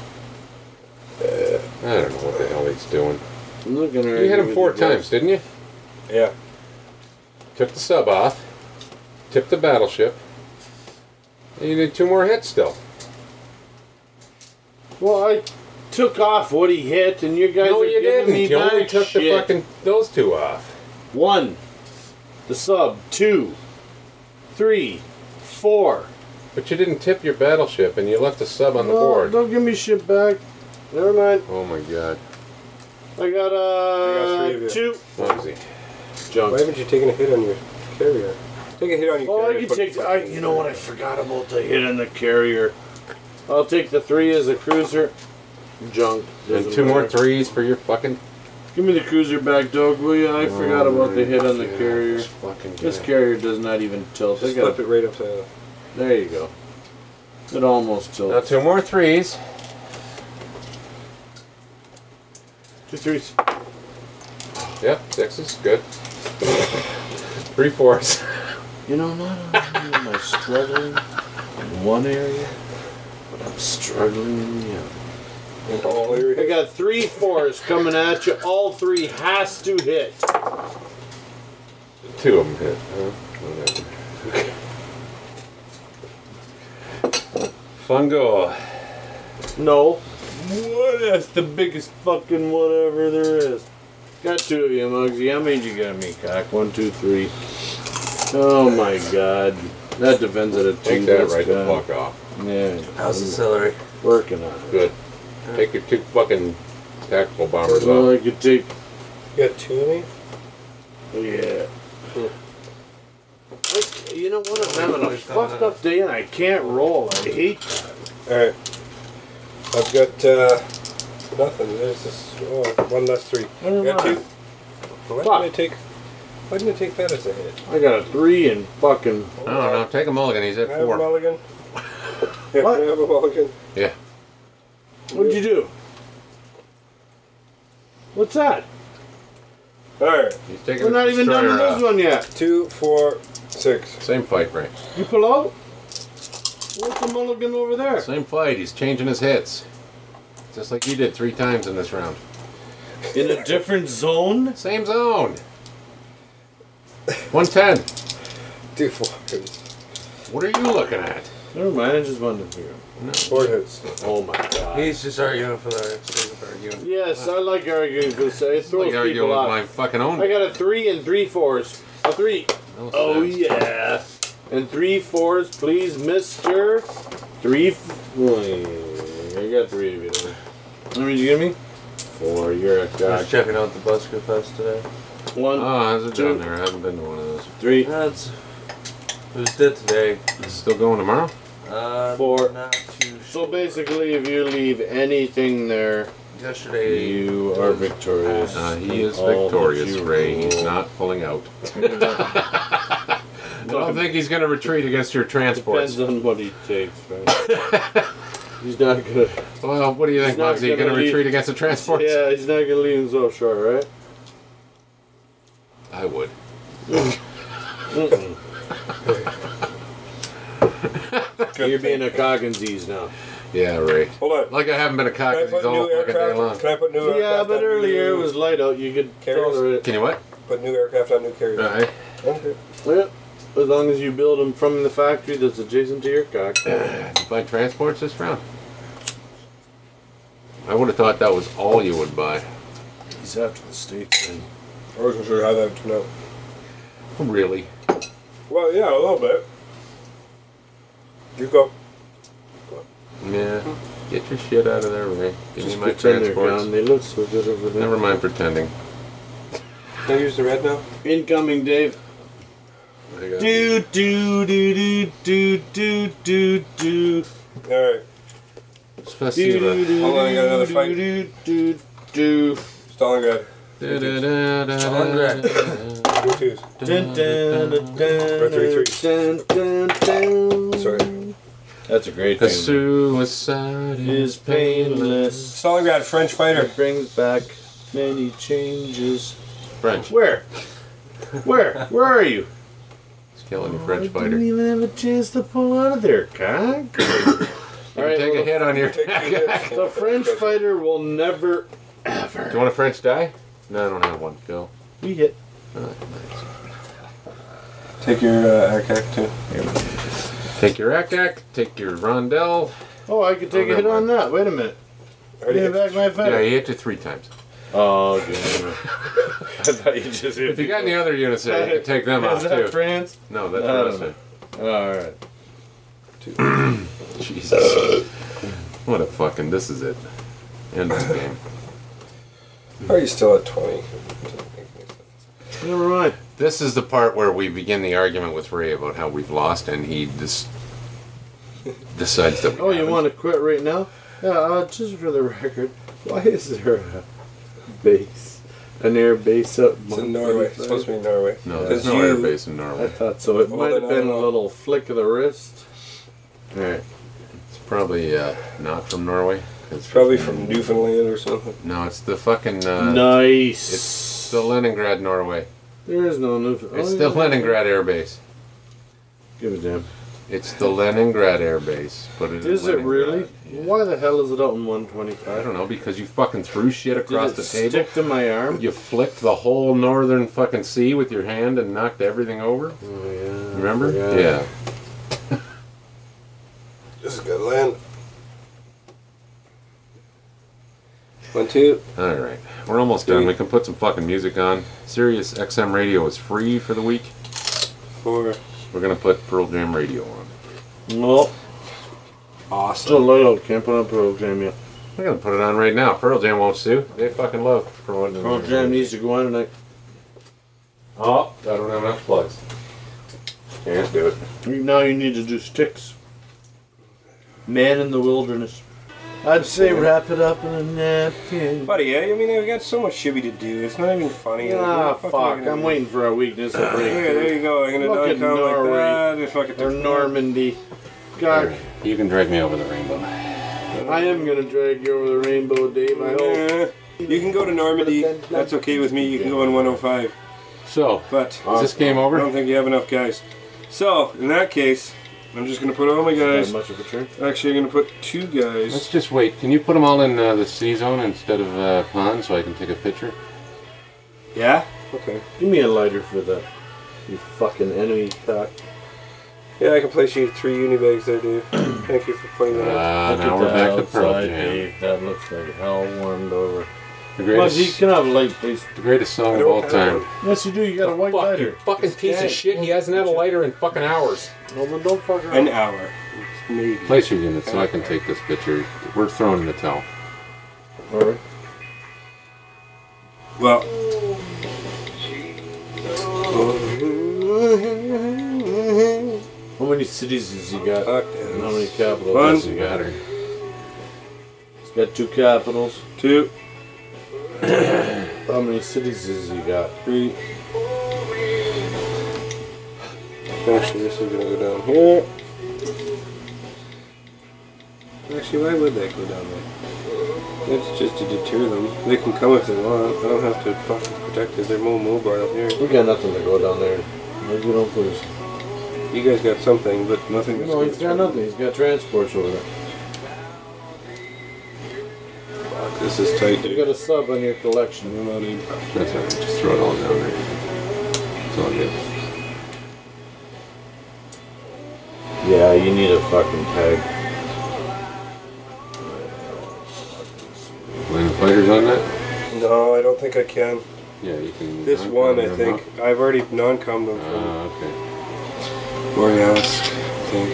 I don't know what the hell he's doing. I'm looking You hit him 4 times, didn't you? Yeah. Took the sub off. Tipped the battleship. And you did 2 more hits still. Well, I took off what he hit, and you guys No, are you giving didn't. me You only that took the shit. fucking those 2 off. 1, the sub. 2, 3, 4. But you didn't tip your battleship, and you left the sub on the No, board. don't give me shit back. Never mind. Oh my God, I got I got 3 of you. 2 Muggsy. junk. Why haven't you taken a hit on your carrier? Take a hit on your Oh, I carrier. can take. You know what? I forgot about the hit on the carrier. I'll take the 3 as a cruiser. Junk. And Doesn't 2 more matter. 3s for your fucking. Give me the cruiser back, dog, will you? I forgot about the hit on the God, carrier. this fucking This guy. carrier does not even tilt. I Just got flip it right upside down. There you go. It almost Now tilts. 2 more 3s. 2 3s. Yep, 6s. Good. 3 4s. You know, not only am I struggling in one area, but I'm struggling in the other. And all your I hits. got 3 4s coming at you. All 3 has to hit. 2 of them hit. Huh? Whatever. Fungo. No. What? That's the biggest fucking whatever there is. Got two of you, Muggsy. How many you got me, cock? 1, 2, 3. Oh my god. That defends at a 2. Take that That's right the good. fuck off. Yeah. How's the celery? Working on it. Good. Take your 2 fucking tactical bombers Well, off. I could take. You got 2 of me? Yeah. You know what? I'm having a fucked up day and I can't roll. I hate that. Alright. I've got nothing. There's this. Oh, 1 less 3. Never Got 2. mind. Why didn't I take that as a hit? I got a 3 and fucking. I don't know. Take a mulligan. He's at Can I have a 4. mulligan? Yeah, What? can I have a mulligan? Yeah. What'd you do? What's that? Alright. He's taking We're not the even done with destroyer this out. one yet. 2, 4, 6. Same fight, Ray. You pull out? What's the mulligan over there? Same fight. He's changing his hits. Just like you did 3 times in this round. In a different zone? Same zone. 110. 2 4s. What are you looking at? Never mind, I just wanted to figure. 4 hits. Oh my god. He's just arguing for the sake of arguing. Yes, I like arguing because it Like throws arguing people with off. my fucking own. I got a 3 and 3 4s. A 3. No Oh sense. yeah. And 3 4s, please, mister. 3 I got 3 of you. How many did you give me? 4. You're a I was god. checking out the Busker Fest today. 1, Oh, how's it 2, down there? I haven't been to one of those. 3. It was dead today. It's still going tomorrow? 4. Not too So sure. basically, if you leave anything there, Yesterday. you are victorious. He is All that victorious, you Ray. He's rule. not pulling out. I don't think he's going to retreat against your transports. Depends on what he takes, right? He's not gonna. Well, what do you think, He's not Muggsy? You going gonna to leave- retreat against the transports? Yeah, he's not gonna leave him so short, right? I would. Mm-mm. You're being a cogginsies now. Yeah, Ray. Hold on. Like I haven't been a cock Can I 'cause he's put all new fucking day long. aircraft? Can I put new aircraft? Yeah, but on earlier it new- was light out. You could Carriers? tolerate Can you what? Put new aircraft on new carriers. Alright. Okay. it. As long as you build them from the factory that's adjacent to your cock. You buy transports this round? I would have thought that was all you would buy. He's after the States then. I wasn't sure how that would turn out. Really? Well, yeah, a little bit. You go. Yeah. Get your shit out of there, Ray. Give Just me my pretend they're transports. gone. They look so good over there. Never mind pretending. Can I use the red now? Incoming, Dave. I got- Do do do do do do do do. Alright. Spasiba. Hold on, I got another fight. Do do. Stalingrad. Da-da-da-da-da-da. 2 twos. Dun, dun, dun, dun, Or 3 threes. dun, dun, dun. Sorry. That's a great The thing. suicide Is painless. Stalingrad, French fighter. It brings back many changes. French. Where? Where are you? He's killing your I French didn't fighter. even have a chance to pull out of there, cock. You can take a hit on your. Take 2 hits. The French fighter will never, Do ever. you want a French die? No, I don't have one. Go. We hit. Take your aircraft too. Take your Akak, take your Rondell. Oh, I could take Oh, a hit never on that. Wait a minute. Already Give me hit. back my Yeah, fighter. he hit you 3 times. Oh, okay. I thought you just hit If you got any other units there, you can take them Is off that too. France? No, that's I don't Russia. Alright. Jesus. What a fucking. This is it. End of the game. Are you still at 20? Never mind. This is the part where we begin the argument with Ray about how we've lost, and he just decides that we Oh, you haven't. want to quit right now? Yeah, just for the record, why is there a base? An air base up It's in Norway. It's supposed to be in Norway. No, there's Because no you- air base in I Norway. thought so. It Well, might have then I been a don't know. little flick of the wrist. Alright. It's probably not from Norway. It's probably from Newfoundland or something. No, it's the fucking. Nice. It's the Leningrad, Norway. There is no new. It's the Leningrad Air Base. Give a damn. It's the Leningrad Air Base. Put it in Is it really? Leningrad. Yeah. Why the hell is it out in I 125? don't know, because you fucking threw shit Did across it the table. stick to my arm? You flicked the whole northern fucking sea with your hand and knocked everything over. Oh yeah. Remember? Yeah. Just gotta land. 1, 2. All right, we're almost done. We can put some fucking music on. Sirius XM radio is free for the week. 4. We're gonna put Pearl Jam radio on. Well, Awesome. still layout. Can't put on Pearl Jam yet. We're gonna put it on right now. Pearl Jam won't sue. They fucking love promoting. Pearl Jam needs to go on tonight. Oh, I don't have enough plugs. Can't do it. Now you need to do Sticks. Man in the Wilderness. I'd say wrap it up in a napkin. Buddy, yeah, I mean, I've got so much shibby to do. It's not even funny. Ah, What the fuck. am I gonna I'm do? waiting for a weakness to break. Okay, there you go. I'm gonna Look at dunk out like Norway. that. If I could Or Normandy. God, You can drag me over the rainbow. I am gonna drag you over the rainbow, Dave. I hope. You can go to Normandy. That's okay with me. You can go in 105. So, But is this game I over? don't think you have enough guys. So, in that case, I'm just going to put all my guys. Not much of a turn. Actually, I'm going to put 2 guys. Let's just wait. Can you put them all in the C zone instead of pond so I can take a picture? Yeah? Okay. Give me a lighter for that. You fucking enemy cock. Yeah, I can place you 3 unibags there, Dave. Thank you for pointing that out. Look Now at we're that back to Pearl outside, Jam. Dave. That looks like hell warmed over. The Come on, you greatest, can have a light, please. the greatest I song of don't all have time. one. Yes, you do. You got a white Fuck lighter. you, fucking piece of shit. He hasn't had a lighter in fucking hours. No, then don't fuck An around. hour. Maybe. Place your unit so I can take this picture. We're throwing in the towel. Alright. Well. How many cities has he got? Fuck And how many this. capitals One. has he got? He's got 2 capitals. 2, How many cities has he got? 3. Actually, this is going to go down here. Actually, why would that go down there? It's just to deter them. They can come if they want. I don't have to fucking protect it. They're more mobile here. We got nothing to go down there. Let's get on first. You guys got something, but nothing that's No, gonna he's got turn- nothing. He's got transports over there. Fuck, this is tight, You dude. got a sub on your collection. I'm not even- That's all right. Just throw it all down there. It's all good. Yeah, you need a fucking tag. Line fighters on that? No, I don't think I can. Yeah, you can. This one, I think. I've already non-commed them from Okay. Borealis, I think.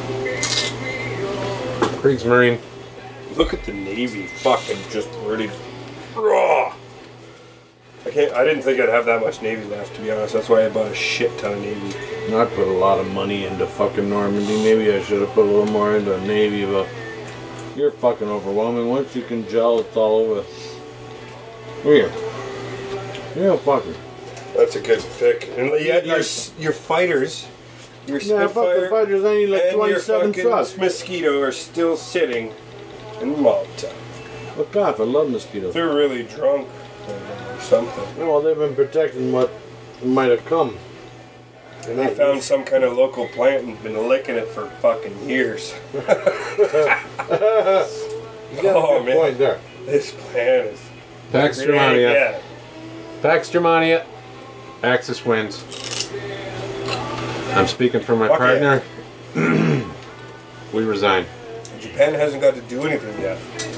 Kriegsmarine. Look at the Navy fucking just ready to... Raw! I didn't think I'd have that much Navy left, to be honest. That's why I bought a shit ton of Navy. I put a lot of money into fucking Normandy. Maybe I should have put a little more into Navy, but you're fucking overwhelming. Once you can gel, it's all over. Here. Yeah, fucker. That's a good pick. And yet your fighters, your Yeah, fuck the Spitfire fighters. I need like and your 27 fucking shots. Mosquito are still sitting in Malta. Look off, I love mosquitoes. They're really drunk or something. Well, they've been protecting what might have come. And they found some kind of local plant and been licking it for fucking years. You got Oh, a good man. point there. This plant is... Pax Germania. Yeah. Pax Germania. Axis wins. I'm speaking for my Fuck partner. We resign. Japan hasn't got to do anything yet.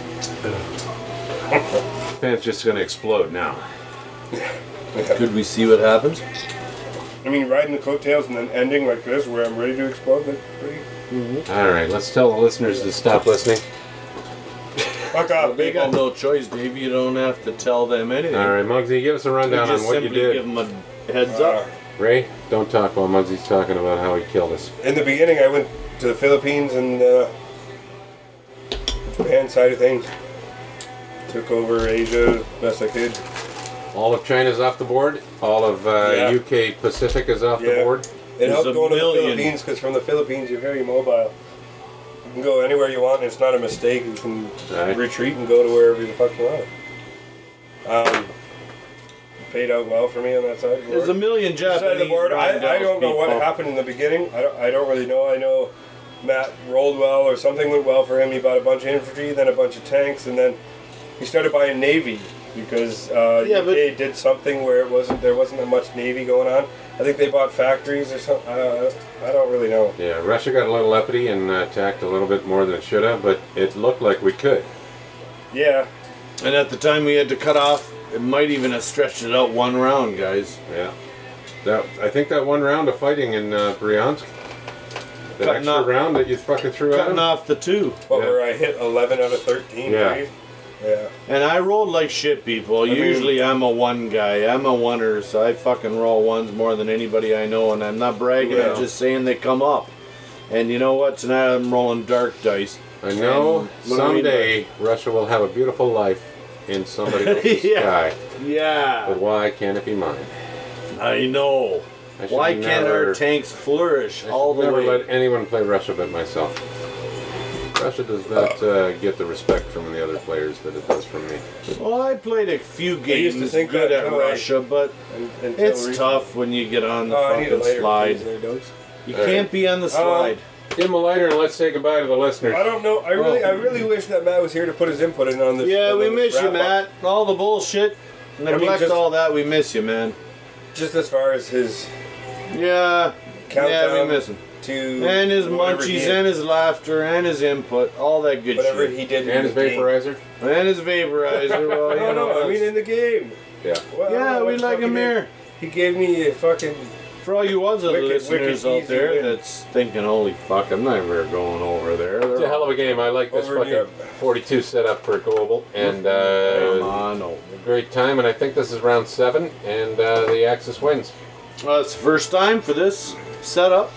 Japan's just going to explode now. Could we see what happens? I mean, riding the coattails and then ending like this, where I'm ready to explode, that's pretty... All right, let's tell the listeners to stop listening. Fuck off, They got people. no choice, Dave. You don't have to tell them anything. All right, Muggsy, give us a You rundown on just what you simply give did. them a heads up. Ray, don't talk while Muggsy's talking about how he killed us. In the beginning, I went to the Philippines and Japan side of things. Took over Asia as best I could. All of China's off the board. All of Yeah. UK Pacific is off the Yeah. board. It There's helped a going to the million. Philippines because from the Philippines you're very mobile. You can go anywhere you want and it's not a mistake. You can Right. retreat and go to wherever the fuck you want. Paid out well for me on that side of the There's a board. million Side of the Japanese. board, I Randalls don't know what people. happened in the beginning. I don't really know. I know Matt rolled well or something went well for him. He bought a bunch of infantry, then a bunch of tanks, and then he started buying Navy because Yeah, UK did something where there wasn't that much Navy going on. I think they bought factories or something. I don't really know. Yeah, Russia got a little uppity and attacked a little bit more than it should have, but it looked like we could. Yeah, And at the time we had to cut off, it might even have stretched it out one round, guys. Yeah. I think that one round of fighting in Bryansk, that Cutting extra off- round that you fucking threw at Cutting him. off the 2. What, Yeah. where I hit 11 out of 13? Yeah. Right? Yeah. And I rolled like shit, people. mean- Usually I'm a 1 guy. I'm a 1er, so I fucking roll 1s more than anybody I know. And I'm not bragging, Yeah. I'm just saying they come up. And you know what? Tonight I'm rolling dark dice. I know And what I mean someday Russia will have a beautiful life in somebody else's Yeah. sky. Yeah, But why can't it be mine? I know. I should Why can't never- our tanks flourish I all should the never way? let anyone play Russia but myself. Russia does not get the respect from the other players that it does from me. Well, I played a few used to games think good that, at no, I- Russia, but Until it's recently. tough when you get on the Oh, I need a fucking lighter, slide. please, there, Dogs. You All can't be on the slide. Give him a lighter and let's say goodbye to the listeners. I don't know. I really wish that Matt was here to put his input in on this. Yeah, on we this miss you, wrap-up. Matt. All the bullshit, neglect, just- all that. We miss you, man. Just as far as his Yeah, countdown yeah, we miss him. to And his whatever he munchies, did- and his laughter, and his input, all that good whatever shit. he did And in his the game. vaporizer. And his vaporizer. Well, you No, know, no, I mean in the game. Yeah. Well, I don't yeah, know we what like him fucking- here. He gave me a fucking. For all you other Wicked, listeners wicked out there easy win. that's thinking, holy fuck, I'm never going over there. It's a hell of a game. I like this Over in fucking Europe. 42 setup for global. And Come on, no. great time. And I think this is round 7. And the Axis wins. Well, it's the first time for this setup.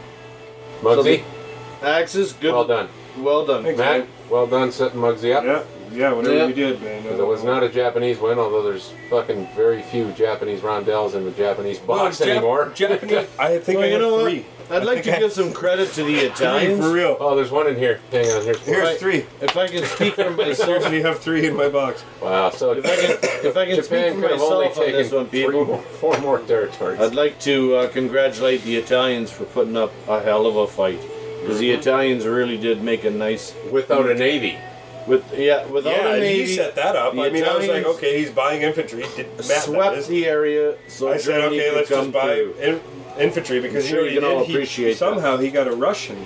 Muggsy, Axis, good. well done. Well done. Thanks, Matt, man. well done setting Muggsy up. Yeah, whatever Yeah. you did, man. Because it was not a Japanese win, although there's fucking very few Japanese rondelles in the Japanese box anymore. Japanese. I think Well, I you know have what? 3. I'd like to give some credit to the Three Italians. for real. Oh, there's one in here. Hang on, here's one. Here's 3. If I can speak for myself, Seriously, have 3 in my box. Wow, so if I can speak Japan for could have only myself on taken this one, people, 4 more territories. I'd like to congratulate the Italians for putting up a hell of a fight. Because the Italians really did make a nice Without a navy. without Yeah, a he navy. set that up. the I mean, I was like, Italians okay, he's buying infantry. Matt, that swept is. the area, so I said, Germany okay, could let's come just buy through. infantry because I'm sure you you know can all what he did? appreciate that. Somehow he got a Russian,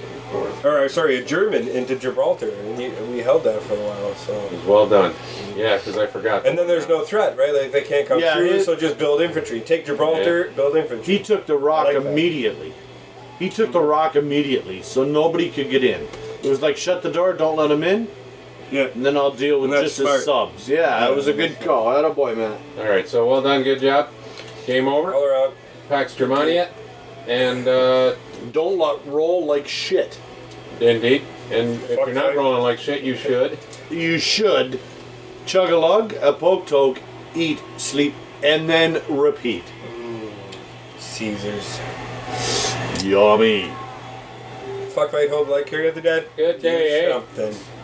or sorry, a German into Gibraltar, and we held that for a while. So, It was well done. Yeah, because I forgot. and then there's no threat, right? Like they can't come Yeah, through, it- so just build infantry. Take Gibraltar, build infantry. He took the rock I like that. immediately. He took the rock immediately, so nobody could get in. It was like, shut the door, don't let them in, Yeah. and then I'll deal with And just that's his smart. subs. Yeah, it was a good call. Attaboy, man. All right, so well done, good job. Game over. All around. Pax Germania. And Don't roll like shit. indeed. And if Fuck you're not fight. rolling like shit, you should. You should chug a lug, a poke toke, eat, sleep, and then repeat. Caesars. Yummy. Fuck fight, hope like carry out the dead. Good day, eh? Something.